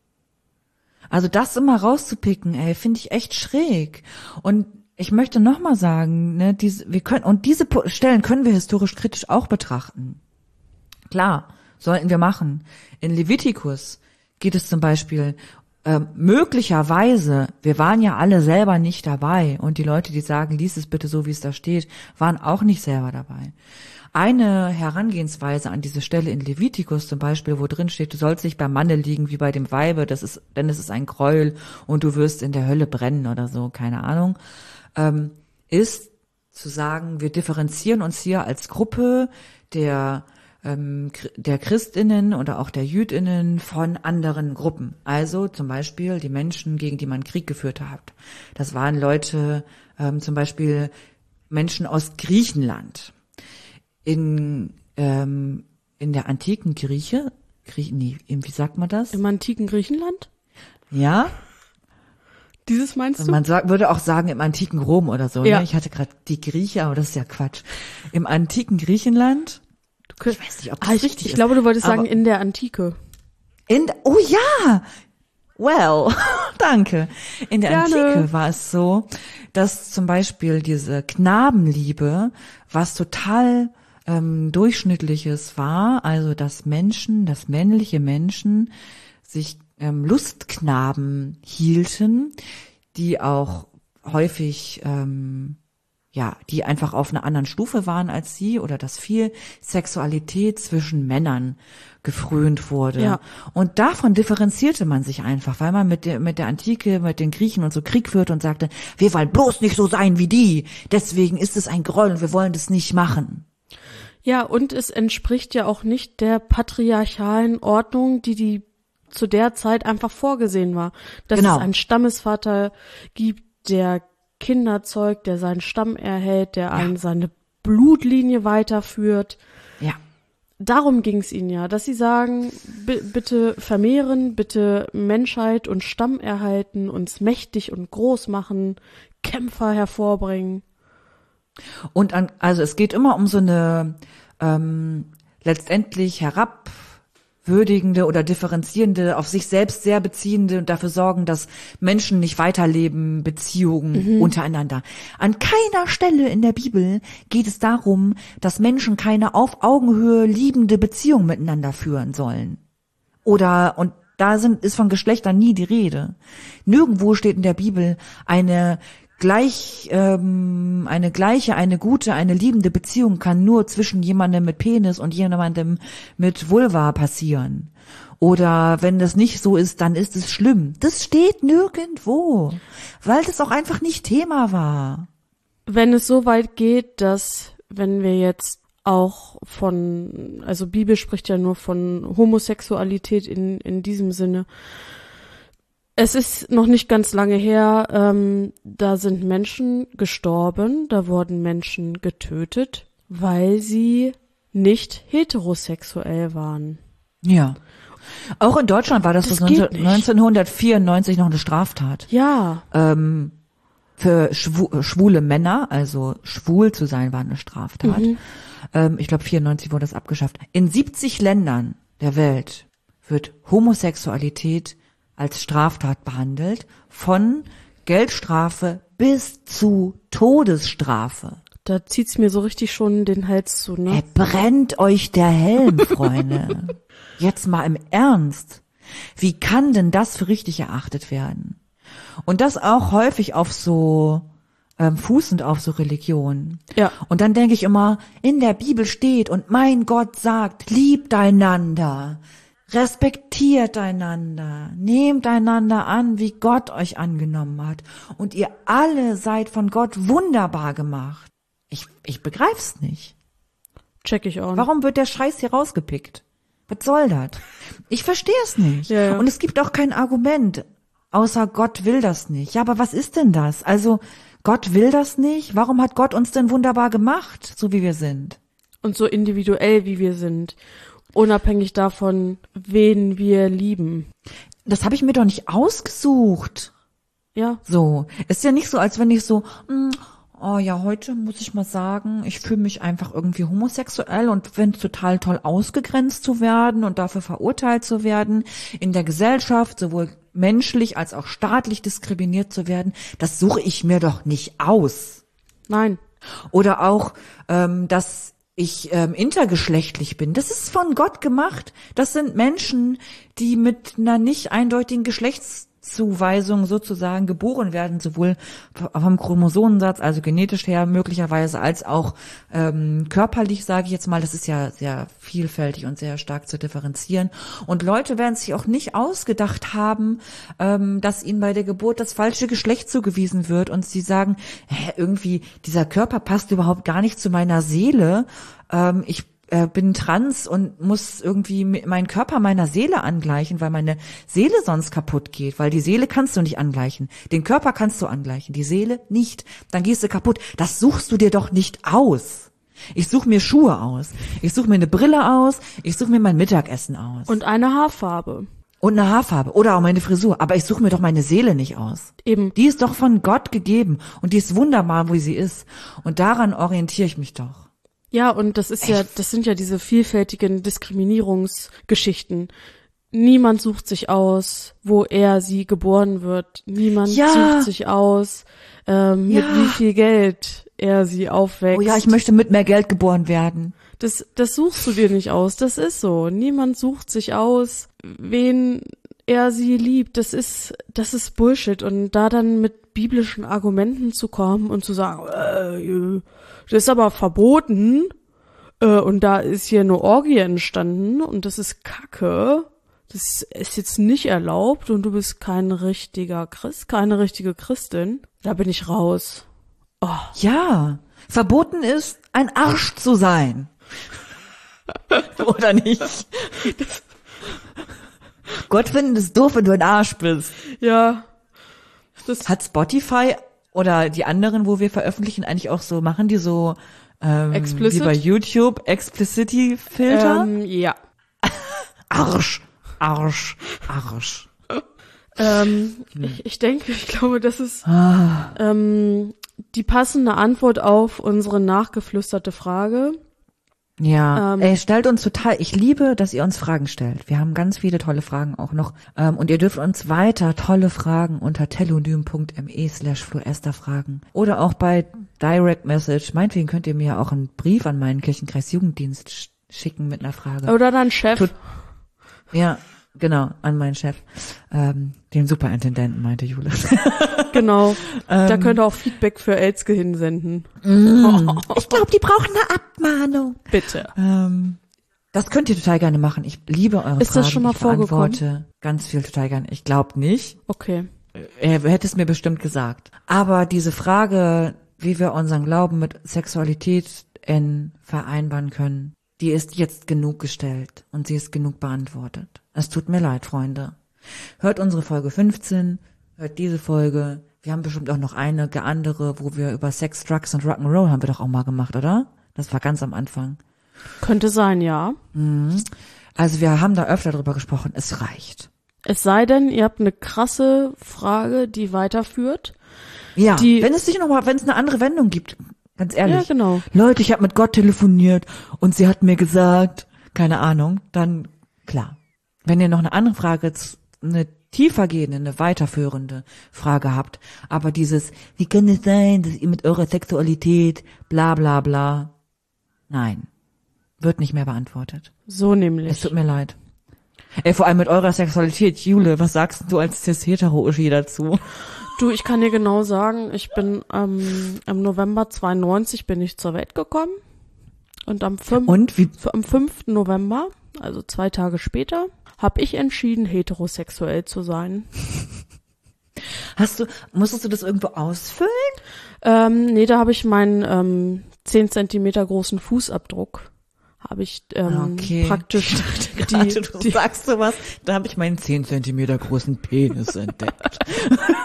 Also das immer rauszupicken, ey, finde ich echt schräg. Und ich möchte noch mal sagen, ne, diese, wir können, und diese Stellen können wir historisch kritisch auch betrachten. Klar, sollten wir machen. In Levitikus geht es zum Beispiel äh, möglicherweise, wir waren ja alle selber nicht dabei und die Leute, die sagen, lies es bitte so, wie es da steht, waren auch nicht selber dabei. Eine Herangehensweise an diese Stelle in Levitikus zum Beispiel, wo drin steht, du sollst nicht beim Manne liegen wie bei dem Weibe, das ist, denn es ist ein Gräuel und du wirst in der Hölle brennen oder so, keine Ahnung, ähm, ist zu sagen, wir differenzieren uns hier als Gruppe der ähm, der Christinnen oder auch der Jüdinnen von anderen Gruppen. Also zum Beispiel die Menschen, gegen die man Krieg geführt hat. Das waren Leute, ähm, zum Beispiel Menschen aus Griechenland. In ähm, in der antiken Grieche, Grie, nee, wie sagt man das? Im antiken Griechenland? Ja. Dieses meinst du? Man sagt, würde auch sagen im antiken Rom oder so. Ja. Ne? Ich hatte gerade die Grieche, aber das ist ja Quatsch. Im antiken Griechenland, Du ich weiß nicht, ob das ah, ich, richtig ich ist. glaube, du wolltest aber sagen in der Antike. In, oh ja, well, danke. In der Gerne. Antike war es so, dass zum Beispiel diese Knabenliebe, was total ähm, durchschnittliches war, also dass Menschen, dass männliche Menschen sich ähm, Lustknaben hielten, die auch häufig ähm, ja, die einfach auf einer anderen Stufe waren als sie oder dass viel Sexualität zwischen Männern gefrönt wurde. Ja. Und davon differenzierte man sich einfach, weil man mit der, mit der Antike, mit den Griechen und so Krieg führte und sagte, wir wollen bloß nicht so sein wie die. Deswegen ist es ein Gräuel und wir wollen das nicht machen. Ja, und es entspricht ja auch nicht der patriarchalen Ordnung, die die zu der Zeit einfach vorgesehen war. Dass Genau. es einen Stammesvater gibt, der Kinder zeugt, der seinen Stamm erhält, der einen seine Blutlinie weiterführt. Ja. Darum ging es ihnen ja, dass sie sagen, b- bitte vermehren, bitte Menschheit und Stamm erhalten, uns mächtig und groß machen, Kämpfer hervorbringen. Und an, also es geht immer um so eine ähm, letztendlich herabwürdigende oder differenzierende, auf sich selbst sehr beziehende und dafür sorgen, dass Menschen nicht weiterleben, Beziehungen Mhm. untereinander. An keiner Stelle in der Bibel geht es darum, dass Menschen keine auf Augenhöhe liebende Beziehung miteinander führen sollen. Oder, und da sind, ist von Geschlechtern nie die Rede. Nirgendwo steht in der Bibel eine gleich, ähm, eine gleiche, eine gute, eine liebende Beziehung kann nur zwischen jemandem mit Penis und jemandem mit Vulva passieren. Oder wenn das nicht so ist, dann ist es schlimm. Das steht nirgendwo, weil das auch einfach nicht Thema war. Wenn es so weit geht, dass, wenn wir jetzt auch von, also Bibel spricht ja nur von Homosexualität in, in diesem Sinne. Es ist noch nicht ganz lange her, ähm, da sind Menschen gestorben, da wurden Menschen getötet, weil sie nicht heterosexuell waren. Ja. Auch in Deutschland war das, Das bis geht nicht. neunzehnhundertvierundneunzig noch eine Straftat. Ja, Ähm, für schwu schwule Männer, also schwul zu sein, war eine Straftat. Mhm. Ähm, ich glaube, vierundneunzig wurde das abgeschafft. In siebzig Ländern der Welt wird Homosexualität als Straftat behandelt, von Geldstrafe bis zu Todesstrafe. da zieht's mir so richtig schon den Hals zu, ne? Ey, brennt euch der Helm, Freunde. Jetzt mal im Ernst. Wie kann denn das für richtig erachtet werden? Und das auch häufig auf so, ähm, fußend auf so Religion. Ja. Und dann denke ich immer, in der Bibel steht und mein Gott sagt, liebt einander, respektiert einander, nehmt einander an, wie Gott euch angenommen hat. Und ihr alle seid von Gott wunderbar gemacht. Ich, ich begreif's nicht. Check ich auch. Warum wird der Scheiß hier rausgepickt? Was soll das? Ich verstehe es nicht. Ja, ja. Und es gibt auch kein Argument, außer Gott will das nicht. Ja, aber was ist denn das? Also, Gott will das nicht? Warum hat Gott uns denn wunderbar gemacht, so wie wir sind? Und so individuell, wie wir sind. Unabhängig davon, wen wir lieben. Das habe ich mir doch nicht ausgesucht. Ja. So, ist ja nicht so, als wenn ich so, mh, oh ja, heute muss ich mal sagen, ich fühle mich einfach irgendwie homosexuell und finde es total toll, ausgegrenzt zu werden und dafür verurteilt zu werden, in der Gesellschaft sowohl menschlich als auch staatlich diskriminiert zu werden. Das suche ich mir doch nicht aus. Nein. Oder auch, ähm, dass ich ähm, intergeschlechtlich bin. Das ist von Gott gemacht. Das sind Menschen, die mit einer nicht eindeutigen Geschlechtszuweisung sozusagen geboren werden, sowohl vom Chromosomensatz, also genetisch her möglicherweise, als auch ähm, körperlich, sage ich jetzt mal. Das ist ja sehr vielfältig und sehr stark zu differenzieren. Und Leute werden sich auch nicht ausgedacht haben, ähm, dass ihnen bei der Geburt das falsche Geschlecht zugewiesen wird und sie sagen, hä, irgendwie dieser Körper passt überhaupt gar nicht zu meiner Seele. Ähm, ich äh, bin trans und muss irgendwie meinen Körper meiner Seele angleichen, weil meine Seele sonst kaputt geht, weil die Seele kannst du nicht angleichen. Den Körper kannst du angleichen, die Seele nicht. Dann gehst du kaputt. Das suchst du dir doch nicht aus. Ich suche mir Schuhe aus. Ich suche mir eine Brille aus. Ich suche mir mein Mittagessen aus. Und eine Haarfarbe. Und eine Haarfarbe. Oder auch meine Frisur. Aber ich suche mir doch meine Seele nicht aus. Eben. Die ist doch von Gott gegeben. Und die ist wunderbar, wo sie ist. Und daran orientiere ich mich doch. Ja, und das ist ja, das sind ja diese vielfältigen Diskriminierungsgeschichten. Niemand sucht sich aus, wo er, sie geboren wird. Niemand Ja. sucht sich aus, ähm, mit Ja. wie viel Geld er, sie aufwächst. Oh ja, ich möchte mit mehr Geld geboren werden. Das, das suchst du dir nicht aus. Das ist so. Niemand sucht sich aus, wen er, sie liebt. Das ist, das ist Bullshit. Und da dann mit biblischen Argumenten zu kommen und zu sagen, äh, das ist aber verboten, äh, und da ist hier eine Orgie entstanden und das ist Kacke. Das ist jetzt nicht erlaubt und du bist kein richtiger Christ, keine richtige Christin. Da bin ich raus. Oh. Ja, verboten ist, ein Arsch zu sein. Oder nicht? Gott findet es doof, wenn du ein Arsch bist. Ja. Das Hat Spotify oder die anderen, wo wir veröffentlichen, eigentlich auch so, machen die so ähm, Explicit? wie bei YouTube, Explicity-Filter? ähm, ja. Arsch, Arsch, Arsch. Ähm, ich, ich denke, ich glaube, das ist ähm, die passende Antwort auf unsere nachgeflüsterte Frage. Ja, Ähm, ey, stellt uns total, ich liebe, dass ihr uns Fragen stellt. Wir haben ganz viele tolle Fragen auch noch. Ähm, und ihr dürft uns weiter tolle Fragen unter telonym.me slash fluester fragen. Oder auch bei Direct Message. Meinetwegen könnt ihr mir ja auch einen Brief an meinen Kirchenkreis Jugenddienst sch- schicken mit einer Frage. Oder dein Chef. Tut- Ja, genau, an meinen Chef. Ähm, den Superintendenten, meinte Jule. Genau. Ähm, Da könnt ihr auch Feedback für Elske hinsenden. Ich glaube, die brauchen eine Abmahnung. Bitte. Ähm, das könnt ihr total gerne machen. Ich liebe eure Ist Fragen. das schon mal ich beantworte vorgekommen? ganz viel total gerne. Ich glaube nicht. Okay. Er hätte es mir bestimmt gesagt. Aber diese Frage, wie wir unseren Glauben mit Sexualität in vereinbaren können, die ist jetzt genug gestellt und sie ist genug beantwortet. Es tut mir leid, Freunde. Hört unsere Folge fünfzehn, hört diese Folge. Wir haben bestimmt auch noch einige andere, wo wir über Sex, Drugs und Rock'n'Roll haben wir doch auch mal gemacht, oder? Das war ganz am Anfang. Könnte sein, ja. Also wir haben da öfter drüber gesprochen. Es reicht. Es sei denn, ihr habt eine krasse Frage, die weiterführt. Ja, Die- wenn es sich noch mal, wenn es eine andere Wendung gibt, ganz ehrlich. Ja, genau. Leute, ich habe mit Gott telefoniert und sie hat mir gesagt, keine Ahnung, dann klar. Wenn ihr noch eine andere Frage, eine tiefergehende, eine weiterführende Frage habt, aber dieses, wie kann es sein, dass ihr mit eurer Sexualität bla bla bla, nein, wird nicht mehr beantwortet. So Es nämlich. tut mir leid. Ey, vor allem mit eurer Sexualität, Jule, was sagst du als cis-hetero-Uschi dazu? Du, ich kann dir genau sagen, ich bin ähm, im November zweiundneunzig bin ich zur Welt gekommen und am fünften Und wie, am fünften November, also zwei Tage später, habe ich entschieden, heterosexuell zu sein. hast du, musstest du das irgendwo ausfüllen? Ähm, nee, da habe ich meinen ähm, zehn Zentimeter großen Fußabdruck, habe ich ähm, Okay. praktisch Die, die, du die, sagst sowas, da habe ich meinen zehn Zentimeter großen Penis entdeckt.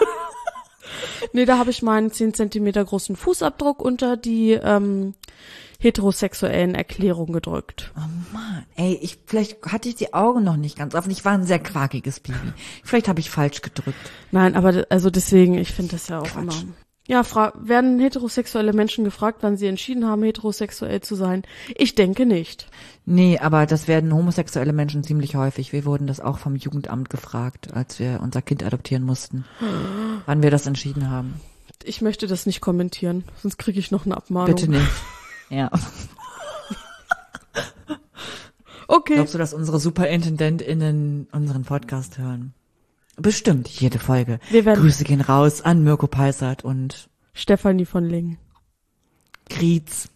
nee, da habe ich meinen zehn Zentimeter großen Fußabdruck unter die ähm, heterosexuellen Erklärung gedrückt. Oh Mann, ey, ich, vielleicht hatte ich die Augen noch nicht ganz offen. Ich war ein sehr quakiges Baby. Vielleicht habe ich falsch gedrückt. Nein, aber also deswegen, ich finde das ja auch Quatsch. immer. Ja, fra- werden heterosexuelle Menschen gefragt, wann sie entschieden haben, heterosexuell zu sein? Ich denke nicht. Nee, aber das werden homosexuelle Menschen ziemlich häufig. Wir wurden das auch vom Jugendamt gefragt, als wir unser Kind adoptieren mussten, wann wir das entschieden haben. Ich möchte das nicht kommentieren, sonst kriege ich noch eine Abmahnung. Bitte nicht. Ja. Okay. Glaubst du, dass unsere SuperintendentInnen unseren Podcast hören? Bestimmt, jede Folge. Wir werden Grüße gehen raus an Mirko Peissert und Stefanie von Lingen. Krietz.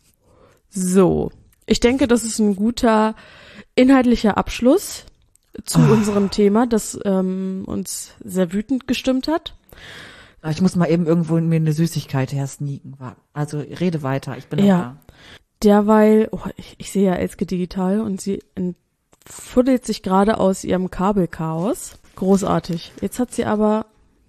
So, ich denke, das ist ein guter inhaltlicher Abschluss zu Oh. unserem Thema, das ähm, uns sehr wütend gestimmt hat. Ich muss mal eben irgendwo mir eine Süßigkeit hersneaken. Also rede weiter, ich bin noch Ja. da. Derweil, oh, ich, ich sehe ja Elske digital und sie fuddelt sich gerade aus ihrem Kabelchaos. Großartig. Jetzt hat sie aber,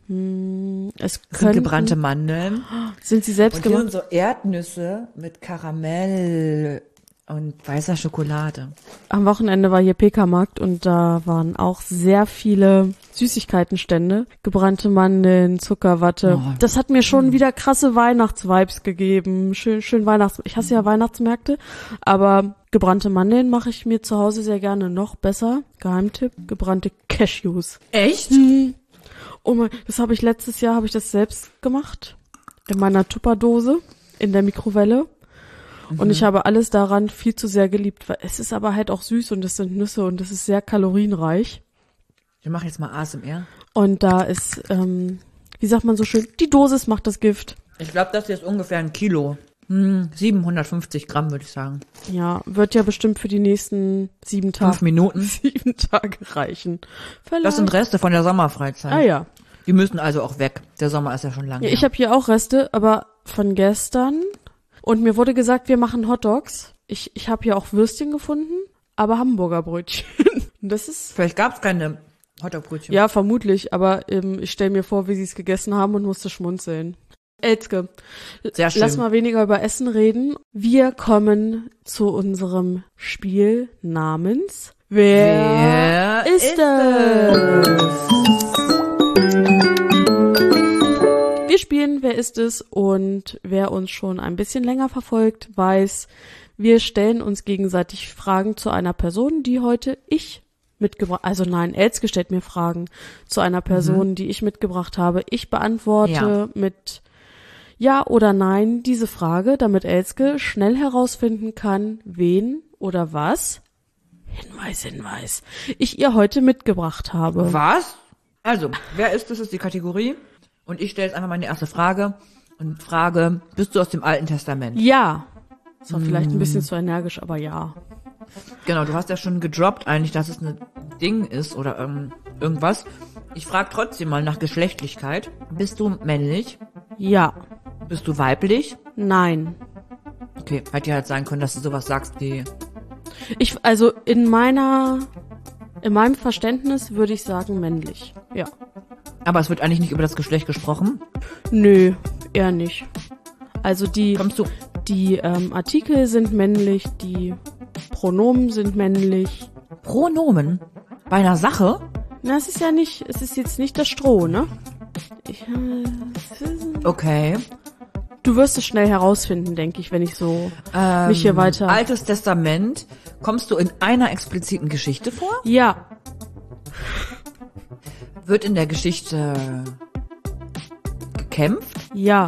hm, es Das sind könnten, gebrannte Mandeln. sind sie selbst Und hier gemacht? sind so Erdnüsse mit Karamell und weißer Schokolade. Am Wochenende war hier P K-Markt und da waren auch sehr viele Süßigkeitenstände, gebrannte Mandeln, Zuckerwatte. Oh. Das hat mir schon wieder krasse Weihnachtsvibes gegeben. Schön, schön Weihnachts. Ich hasse ja Weihnachtsmärkte, aber gebrannte Mandeln mache ich mir zu Hause sehr gerne noch besser. Geheimtipp: gebrannte Cashews. Echt? Hm. Oh mein, das habe ich letztes Jahr habe ich das selbst gemacht in meiner Tupperdose in der Mikrowelle. Und ich habe alles daran viel zu sehr geliebt, weil es ist aber halt auch süß und es sind Nüsse und es ist sehr kalorienreich. Ich mache jetzt mal A S M R. Und da ist, ähm, wie sagt man so schön, die Dosis macht das Gift. Ich glaube, das hier ist ungefähr ein Kilo. Hm, siebenhundertfünfzig Gramm, würde ich sagen. Ja, wird ja bestimmt für die nächsten sieben Fünf Tage, Minuten. sieben Tage reichen. Vielleicht. Das sind Reste von der Sommerfreizeit. Ah ja. Die müssen also auch weg. Der Sommer ist ja schon lange Ja, ich habe hier auch Reste, aber von gestern. Und mir wurde gesagt, wir machen Hotdogs. Ich, ich habe hier auch Würstchen gefunden, aber Hamburger Brötchen. Und das ist, Vielleicht gab es keine Hotdog-Brötchen. ja, vermutlich, aber ähm, ich stelle mir vor, wie sie es gegessen haben und musste schmunzeln. Elske, Sehr schön. lass mal weniger über Essen reden. Wir kommen zu unserem Spiel namens Wer, Wer ist, ist es? Wir spielen Wer ist es? Und wer uns schon ein bisschen länger verfolgt, weiß, wir stellen uns gegenseitig Fragen zu einer Person, die heute ich mitgebracht, also nein, Elske stellt mir Fragen zu einer Person, mhm. die ich mitgebracht habe. Ich beantworte Ja. mit Ja oder Nein diese Frage, damit Elske schnell herausfinden kann, wen oder was, Hinweis, Hinweis, ich ihr heute mitgebracht habe. Was? Also, wer ist es, ist die Kategorie. Und ich stelle jetzt einfach meine erste Frage und frage, bist du aus dem Alten Testament? Ja. Das war vielleicht ein bisschen zu energisch, aber ja. Genau, du hast ja schon gedroppt eigentlich, dass es ein Ding ist oder ähm, irgendwas. Ich frage trotzdem mal nach Geschlechtlichkeit. Bist du männlich? Ja. Bist du weiblich? Nein. Okay, hätte ja halt sein können, dass du sowas sagst wie... Ich, also in meiner, in meinem Verständnis würde ich sagen männlich. Ja. Aber es wird eigentlich nicht über das Geschlecht gesprochen. Nö, eher nicht. Also die, Kommst du... die ähm, Artikel sind männlich, die Pronomen sind männlich. Pronomen? Bei einer Sache? Na, es ist ja nicht, es ist jetzt nicht das Stroh, ne? Ich, äh, Okay. du wirst es schnell herausfinden, denke ich, wenn ich so Ähm, mich hier weiter... Altes Testament. Kommst du in einer expliziten Geschichte vor? Ja, Wird in der Geschichte gekämpft? ja,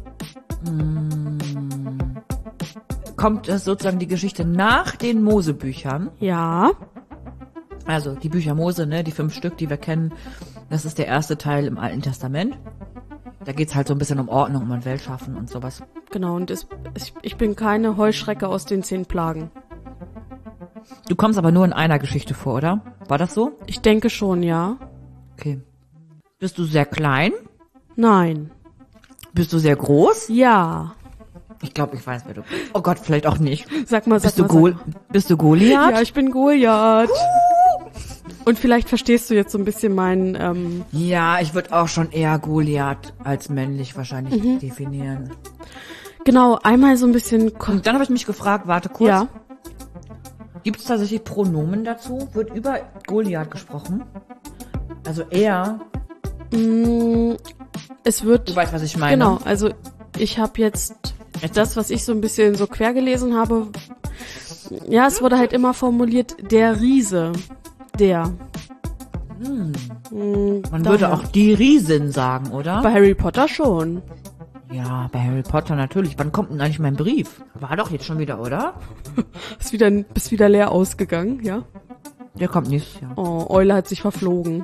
Kommt das sozusagen die Geschichte nach den Mosebüchern? ja, Also die Bücher Mose, ne, die fünf Stück, die wir kennen, das ist der erste Teil im Alten Testament. Da geht's halt so ein bisschen um Ordnung, um ein Weltschaffen und sowas. genau. Und es, es, ich bin keine Heuschrecke aus den zehn Plagen. Du kommst aber nur in einer Geschichte vor, oder? War das so? Ich denke schon, ja. Okay. Bist du sehr klein? Nein. Bist du sehr groß? Ja. Ich glaube, ich weiß, wer du bist. Oh Gott, vielleicht auch nicht. Sag mal, sag Bist du, mal. Gol Sag mal. bist du Goliath? Ja, ich bin Goliath. Und vielleicht verstehst du jetzt so ein bisschen meinen, ähm, Ja, ich würde auch schon eher Goliath als männlich wahrscheinlich Mhm. definieren. Genau, einmal so ein bisschen... Kon- Und dann habe ich mich gefragt, warte kurz. ja, Gibt es tatsächlich Pronomen dazu? Wird über Goliath gesprochen? Also er, mh, es wird... du weißt, was ich meine. Genau, also ich habe jetzt das, was ich so ein bisschen so quer gelesen habe, ja, es wurde halt immer formuliert, der Riese, der. Hm. Hm, Man daher. würde auch die Riesin sagen, oder? Bei Harry Potter schon. Ja, bei Harry Potter natürlich. Wann kommt denn eigentlich mein Brief? War doch jetzt schon wieder, oder? Ist wieder, bist wieder leer ausgegangen, ja? Der kommt nächstes Jahr. Oh, Eule hat sich verflogen.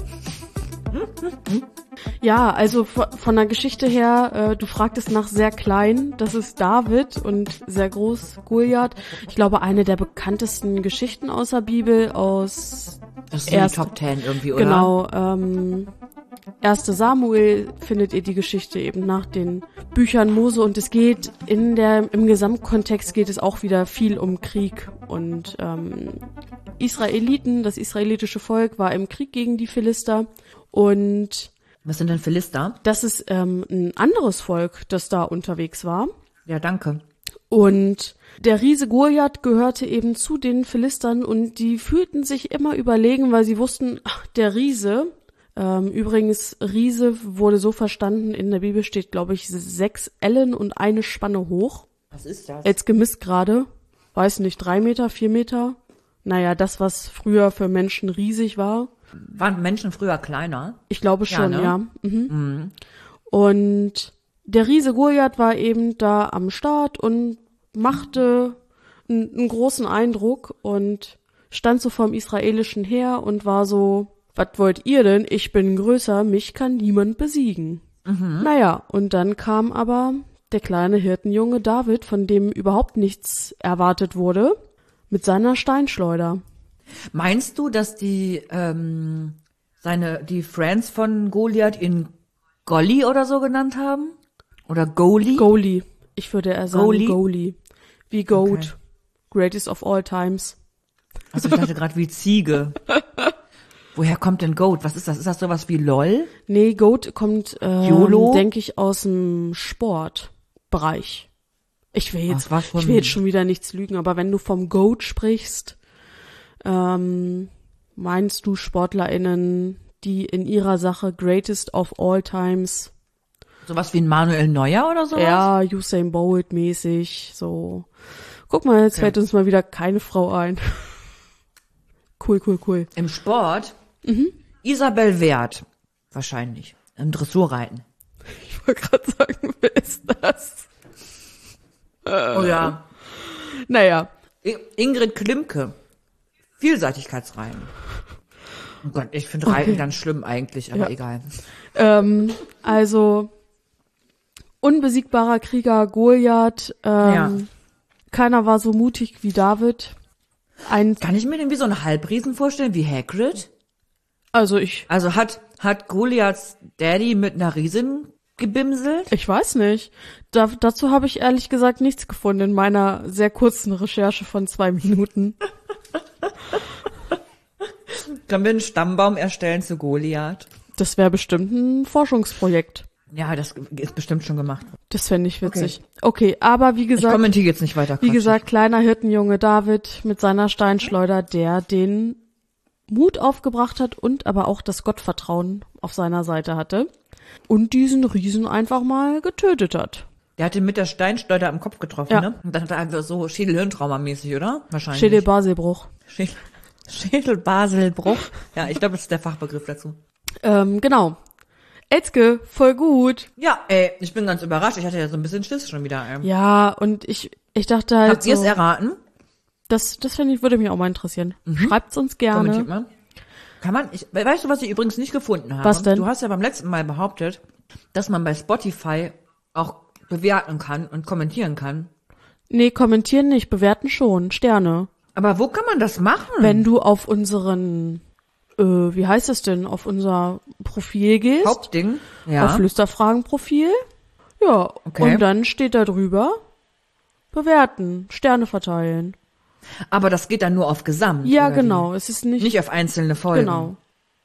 Ja, also von, von der Geschichte her, äh, du fragtest nach sehr klein, das ist David, und sehr groß Goliath. Ich glaube, eine der bekanntesten Geschichten aus der Bibel, aus Das sind Erst- die Top Ten irgendwie, oder? genau, ähm, erste Samuel findet ihr die Geschichte eben nach den Büchern Mose, und es geht in der, im Gesamtkontext geht es auch wieder viel um Krieg und ähm, Israeliten, das israelitische Volk war im Krieg gegen die Philister, und Was sind denn Philister? das ist ähm, ein anderes Volk, das da unterwegs war. Ja, danke. Und der Riese Goliath gehörte eben zu den Philistern, und die fühlten sich immer überlegen, weil sie wussten, ach, der Riese, ähm, übrigens, Riese wurde so verstanden, in der Bibel steht, glaube ich, sechs Ellen und eine Spanne hoch. Was ist das? Jetzt gemisst gerade, weiß nicht, drei Meter, vier Meter? Naja, das, was früher für Menschen riesig war. Waren Menschen früher kleiner? Ich glaube Ja, schon, ne? ja. Mhm. Mhm. Und der Riese Goliath war eben da am Start und machte einen, einen großen Eindruck und stand so vorm israelischen Heer und war so, was wollt ihr denn? Ich bin größer, mich kann niemand besiegen. Mhm. Naja, und dann kam aber der kleine Hirtenjunge David, von dem überhaupt nichts erwartet wurde, mit seiner Steinschleuder. Meinst du, dass die ähm, seine die Friends von Goliath ihn Golli oder so genannt haben? Oder Goli? Goalie. Ich würde eher sagen Goalie? Goalie. Wie Goat. Okay. Greatest of all times. Also ich dachte gerade wie Ziege. Woher kommt denn Goat? Was ist das? Ist das sowas wie LOL? Nee, Goat kommt, YOLO? ähm, denke ich, aus dem Sportbereich. Ich will jetzt, Ach, was für ich will ein- jetzt schon wieder nichts lügen, aber wenn du vom Goat sprichst, ähm, meinst du SportlerInnen, die in ihrer Sache Greatest of all times, Sowas wie ein Manuel Neuer oder sowas? ja, Usain Bolt mäßig, so. Guck mal, jetzt Ja. fällt uns mal wieder keine Frau ein. Cool, cool, cool. Im Sport? Mhm. Isabel Wert. Wahrscheinlich. Im Dressurreiten. Ich wollte gerade sagen, wer ist das? Oh ja. Naja, I- Ingrid Klimke. Vielseitigkeitsreiten. Oh Gott, ich finde Reiten Okay. ganz schlimm eigentlich, aber Ja. egal. ähm, also unbesiegbarer Krieger Goliath, ähm, Ja. keiner war so mutig wie David. Ein, Kann ich mir den wie so einen Halbriesen vorstellen, wie Hagrid? also ich, Also hat, hat Goliaths Daddy mit einer Riesin gebimselt? ich weiß nicht. Da, dazu habe ich ehrlich gesagt nichts gefunden in meiner sehr kurzen Recherche von zwei Minuten. Können wir einen Stammbaum erstellen zu Goliath? Das wäre bestimmt ein Forschungsprojekt. Ja, das ist bestimmt schon gemacht. Das fände ich witzig. Okay, aber wie Ich gesagt, kommentiere jetzt nicht weiter. wie Quatsch. gesagt, kleiner Hirtenjunge David mit seiner Steinschleuder, der den Mut aufgebracht hat und aber auch das Gottvertrauen auf seiner Seite hatte und diesen Riesen einfach mal getötet hat. Der hat ihn mit der Steinschleuder am Kopf getroffen, Ja. ne? Und dann hat er einfach so Schädel-Hirntrauma-mäßig, oder? Wahrscheinlich. Schädelbaselbruch. Schädel Schädelbaselbruch. Ja, ich glaube, das ist der Fachbegriff dazu. Ähm, genau. Elske, voll gut. Ja, ey, ich bin ganz überrascht. Ich hatte ja so ein bisschen Schiss schon wieder. Ey. Ja, und ich, ich dachte halt Habt ihr es so, erraten? das, das finde ich, würde mich auch mal interessieren. Schreibt's uns Kommentiert gerne. mal. Kann man, ich, weißt du, was ich übrigens nicht gefunden habe? Was denn? Du hast ja beim letzten Mal behauptet, dass man bei Spotify auch bewerten kann und kommentieren kann. Nee, kommentieren nicht, bewerten schon. Sterne. Aber wo kann man das machen? Wenn du auf unseren, äh, wie heißt das denn, auf unser Profil gehst, Hauptding. Ja. auf Flüsterfragen-Profil, ja, Okay. und dann steht da drüber, bewerten, Sterne verteilen. Aber das geht dann nur auf Gesamt. Ja, oder genau, es ist wie? nicht, Nicht auf einzelne Folgen. genau.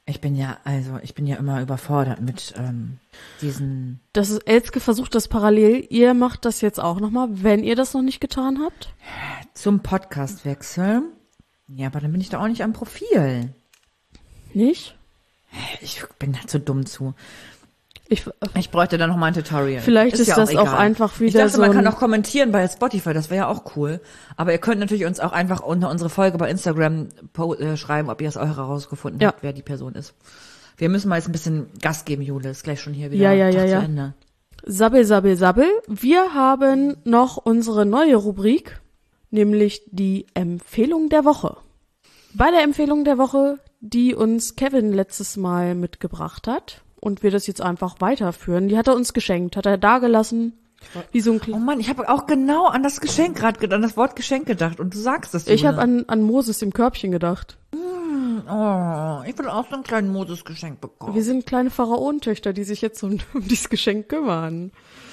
Ich bin ja, also ich bin ja immer überfordert mit ähm, diesen... Das ist, Elske versucht das parallel. Ihr macht das jetzt auch nochmal, wenn ihr das noch nicht getan habt. Zum Podcast wechseln. Ja, aber dann bin ich da auch nicht am Profil. Nicht? Ich bin da zu dumm zu. Ich, ich bräuchte da noch mal ein Tutorial. Vielleicht ist, ist ja das auch, auch einfach wieder so. Ich dachte, man kann auch kommentieren bei Spotify, das wäre ja auch cool. Aber ihr könnt natürlich uns auch einfach unter unsere Folge bei Instagram äh, schreiben, ob ihr es auch herausgefunden ja. habt, wer die Person ist. Wir müssen mal jetzt ein bisschen Gas geben, Jule. Ist gleich schon hier wieder ja, ja, Tag ja, zu ja. Ende. Sabbel, sabbel, sabbel. Wir haben noch unsere neue Rubrik, nämlich die Empfehlung der Woche. Bei der Empfehlung der Woche, die uns Kevin letztes Mal mitgebracht hat und wir das jetzt einfach weiterführen, die hat er uns geschenkt, hat er da gelassen, wie so ein Kle- Oh Mann, ich habe auch genau an das Geschenk gerade, an das Wort Geschenk gedacht und du sagst das. Ich habe an, an Moses im Körbchen gedacht. Mm, oh, ich will auch so einen kleinen Moses Geschenk bekommen. Wir sind kleine Pharaonentöchter, die sich jetzt um, um dieses Geschenk kümmern.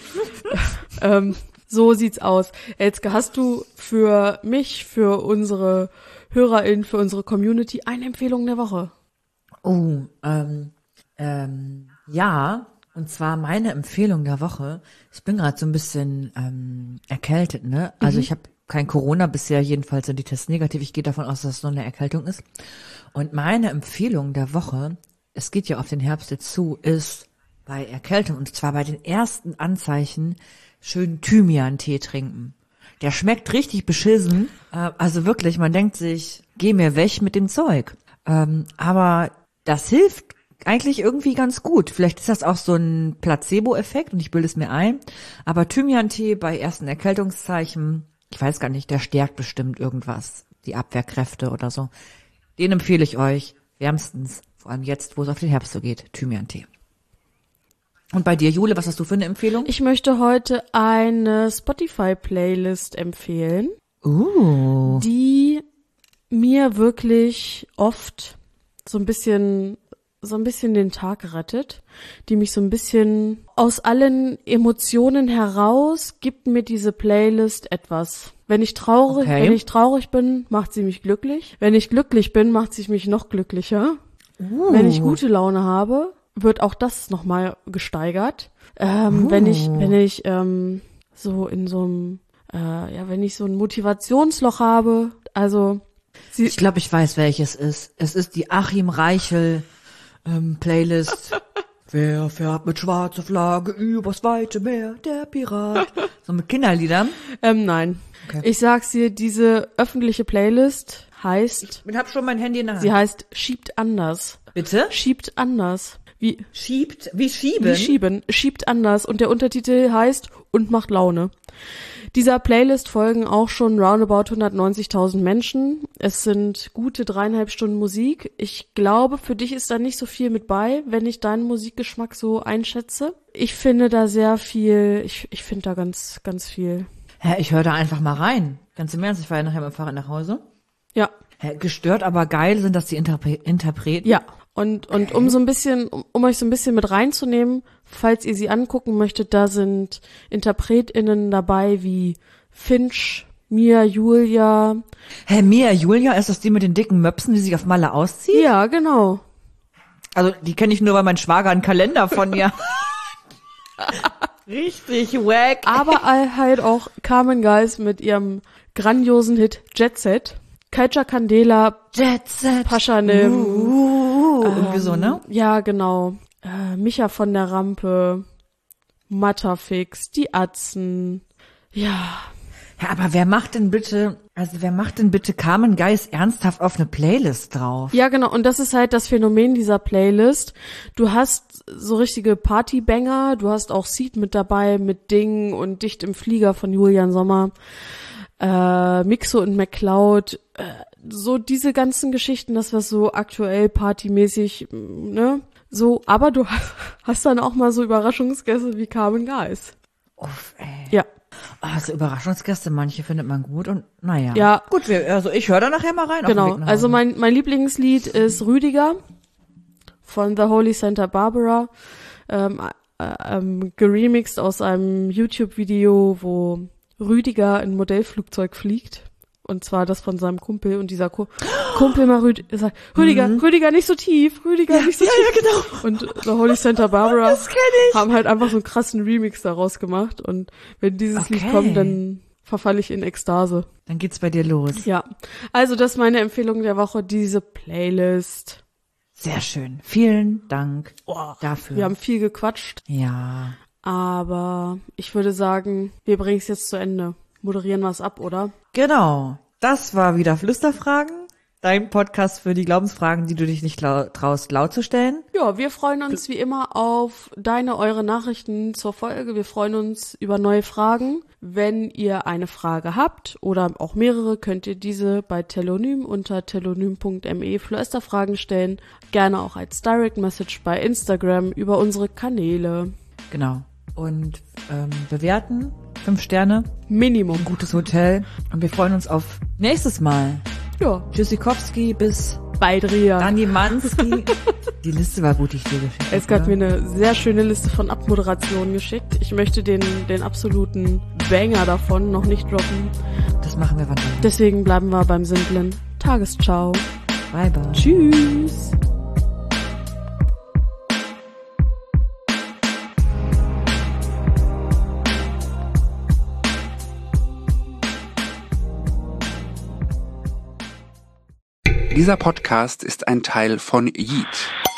ähm, so sieht's aus. Elske, hast du für mich, für unsere HörerInnen, für unsere Community eine Empfehlung der Woche? Oh, ähm, ähm, ja, und zwar meine Empfehlung der Woche. Ich bin gerade so ein bisschen ähm, erkältet, ne? Also mhm. ich habe kein Corona bisher, jedenfalls sind die Tests negativ. Ich gehe davon aus, dass es nur eine Erkältung ist. Und meine Empfehlung der Woche, es geht ja auf den Herbst jetzt zu, ist bei Erkältung, und zwar bei den ersten Anzeichen, schön Thymian-Tee trinken. Der schmeckt richtig beschissen. Äh, also wirklich, man denkt sich, geh mir weg mit dem Zeug. Ähm, aber das hilft eigentlich irgendwie ganz gut. Vielleicht ist das auch so ein Placebo-Effekt und ich bilde es mir ein. Aber Thymian-Tee bei ersten Erkältungszeichen, ich weiß gar nicht, der stärkt bestimmt irgendwas, die Abwehrkräfte oder so. Den empfehle ich euch wärmstens, vor allem jetzt, wo es auf den Herbst so geht, Thymian-Tee. Und bei dir, Jule, was hast du für eine Empfehlung? Ich möchte heute eine Spotify-Playlist empfehlen, uh. die mir wirklich oft so ein bisschen so ein bisschen den Tag rettet, die mich so ein bisschen aus allen Emotionen heraus gibt mir diese Playlist etwas. Wenn ich traurig, okay. wenn ich traurig bin, macht sie mich glücklich. Wenn ich glücklich bin, macht sie mich noch glücklicher. Uh. Wenn ich gute Laune habe, wird auch das nochmal gesteigert. Ähm, uh. Wenn ich, wenn ich ähm, so in so einem, äh, ja, wenn ich so ein Motivationsloch habe, also sie, ich glaube, ich weiß, welches ist. Es ist die Achim Reichel ähm, Playlist. Wer fährt mit schwarzer Flagge übers weite Meer? Der Pirat. So mit Kinderliedern? Ähm, nein. Okay. Ich sag's dir, diese öffentliche Playlist heißt... Ich hab schon mein Handy in der Hand. Sie heißt Schiebt anders. Bitte? Schiebt anders. Wie? Schiebt? Wie schieben? Wie schieben. Schiebt anders. Und der Untertitel heißt Und macht Laune. Dieser Playlist folgen auch schon roundabout hundertneunzigtausend Menschen. Es sind gute dreieinhalb Stunden Musik. Ich glaube, für dich ist da nicht so viel mit bei, wenn ich deinen Musikgeschmack so einschätze. Ich finde da sehr viel, ich, ich finde da ganz, ganz viel. Hä, ich höre da einfach mal rein. Ganz im Ernst, ich fahre ja nachher mit dem Fahrrad nach Hause. Ja. Hä, gestört, aber geil sind das die Interpre- Interpreten? Ja. Und, und um so ein bisschen, um, um euch so ein bisschen mit reinzunehmen, falls ihr sie angucken möchtet, da sind InterpretInnen dabei wie Finch, Mia Julia. Hä, Mia Julia, ist das die mit den dicken Möpsen, die sich auf Malle auszieht? Ja, genau. Also, die kenne ich nur, weil mein Schwager einen Kalender von ihr richtig wack. Aber halt auch Carmen Geis mit ihrem grandiosen Hit Jet Set. Kaija Candela, Jet Set, Paschanim. Uh, uh, uh, ähm, irgendwie so, ne? Ja, genau. Äh, Micha von der Rampe, Matterfix, die Atzen. Ja. Ja, aber wer macht denn bitte, also wer macht denn bitte Carmen Geis ernsthaft auf eine Playlist drauf? Ja, genau. Und das ist halt das Phänomen dieser Playlist. Du hast so richtige Partybanger, du hast auch Seed mit dabei, mit Ding und Dicht im Flieger von Julian Sommer. Äh, Mixo und McCloud, äh, so diese ganzen Geschichten, das was so aktuell partymäßig, ne, so, aber du hast, hast dann auch mal so Überraschungsgäste wie Carmen Geis. Uff, ey. Ja. Also Überraschungsgäste, manche findet man gut und naja. Ja. Gut, wir, also ich höre da nachher mal rein. Genau, also mein, mein Lieblingslied ist Rüdiger von The Holy Santa Barbara, ähm, äh, ähm, geremixed aus einem YouTube-Video, wo Rüdiger ein Modellflugzeug fliegt. Und zwar das von seinem Kumpel und dieser Ku- Kumpel mal Rüd sagt, Rüdiger, Mhm. Rüdiger nicht so tief, Rüdiger Ja, nicht so ja, tief. ja, genau. Und The Holy Santa Barbara Das kenn ich. haben halt einfach so einen krassen Remix daraus gemacht. Und wenn dieses Okay. Lied kommt, dann verfalle ich in Ekstase. Dann geht's bei dir los. Ja, also das ist meine Empfehlung der Woche, diese Playlist. Sehr schön. Vielen Dank Oh, dafür. wir haben viel gequatscht, ja. aber ich würde sagen, wir bringen es jetzt zu Ende. Moderieren wir es ab, oder? Genau. Das war wieder Flüsterfragen. Dein Podcast für die Glaubensfragen, die du dich nicht lau- traust, laut zu stellen. Ja, wir freuen uns wie immer auf deine, eure Nachrichten zur Folge. Wir freuen uns über neue Fragen. Wenn ihr eine Frage habt oder auch mehrere, könnt ihr diese bei Telonym unter telonym punkt me Flüsterfragen stellen. Gerne auch als Direct Message bei Instagram über unsere Kanäle. Genau. Und ähm, bewerten. Fünf Sterne. Minimum. Ein gutes Hotel. Und wir freuen uns auf nächstes Mal. Ja, Tschüssikowski bis bald Ria. Dani Manski. Die Liste war gut, die ich dir geschickt habe. Es hat oder? mir eine sehr schöne Liste von Abmoderationen geschickt. Ich möchte den, den absoluten Banger davon noch nicht droppen. Das machen wir wann anders. Deswegen bleiben wir beim simplen Tagesciao. Bye, bye. Tschüss. Dieser Podcast ist ein Teil von Yeet.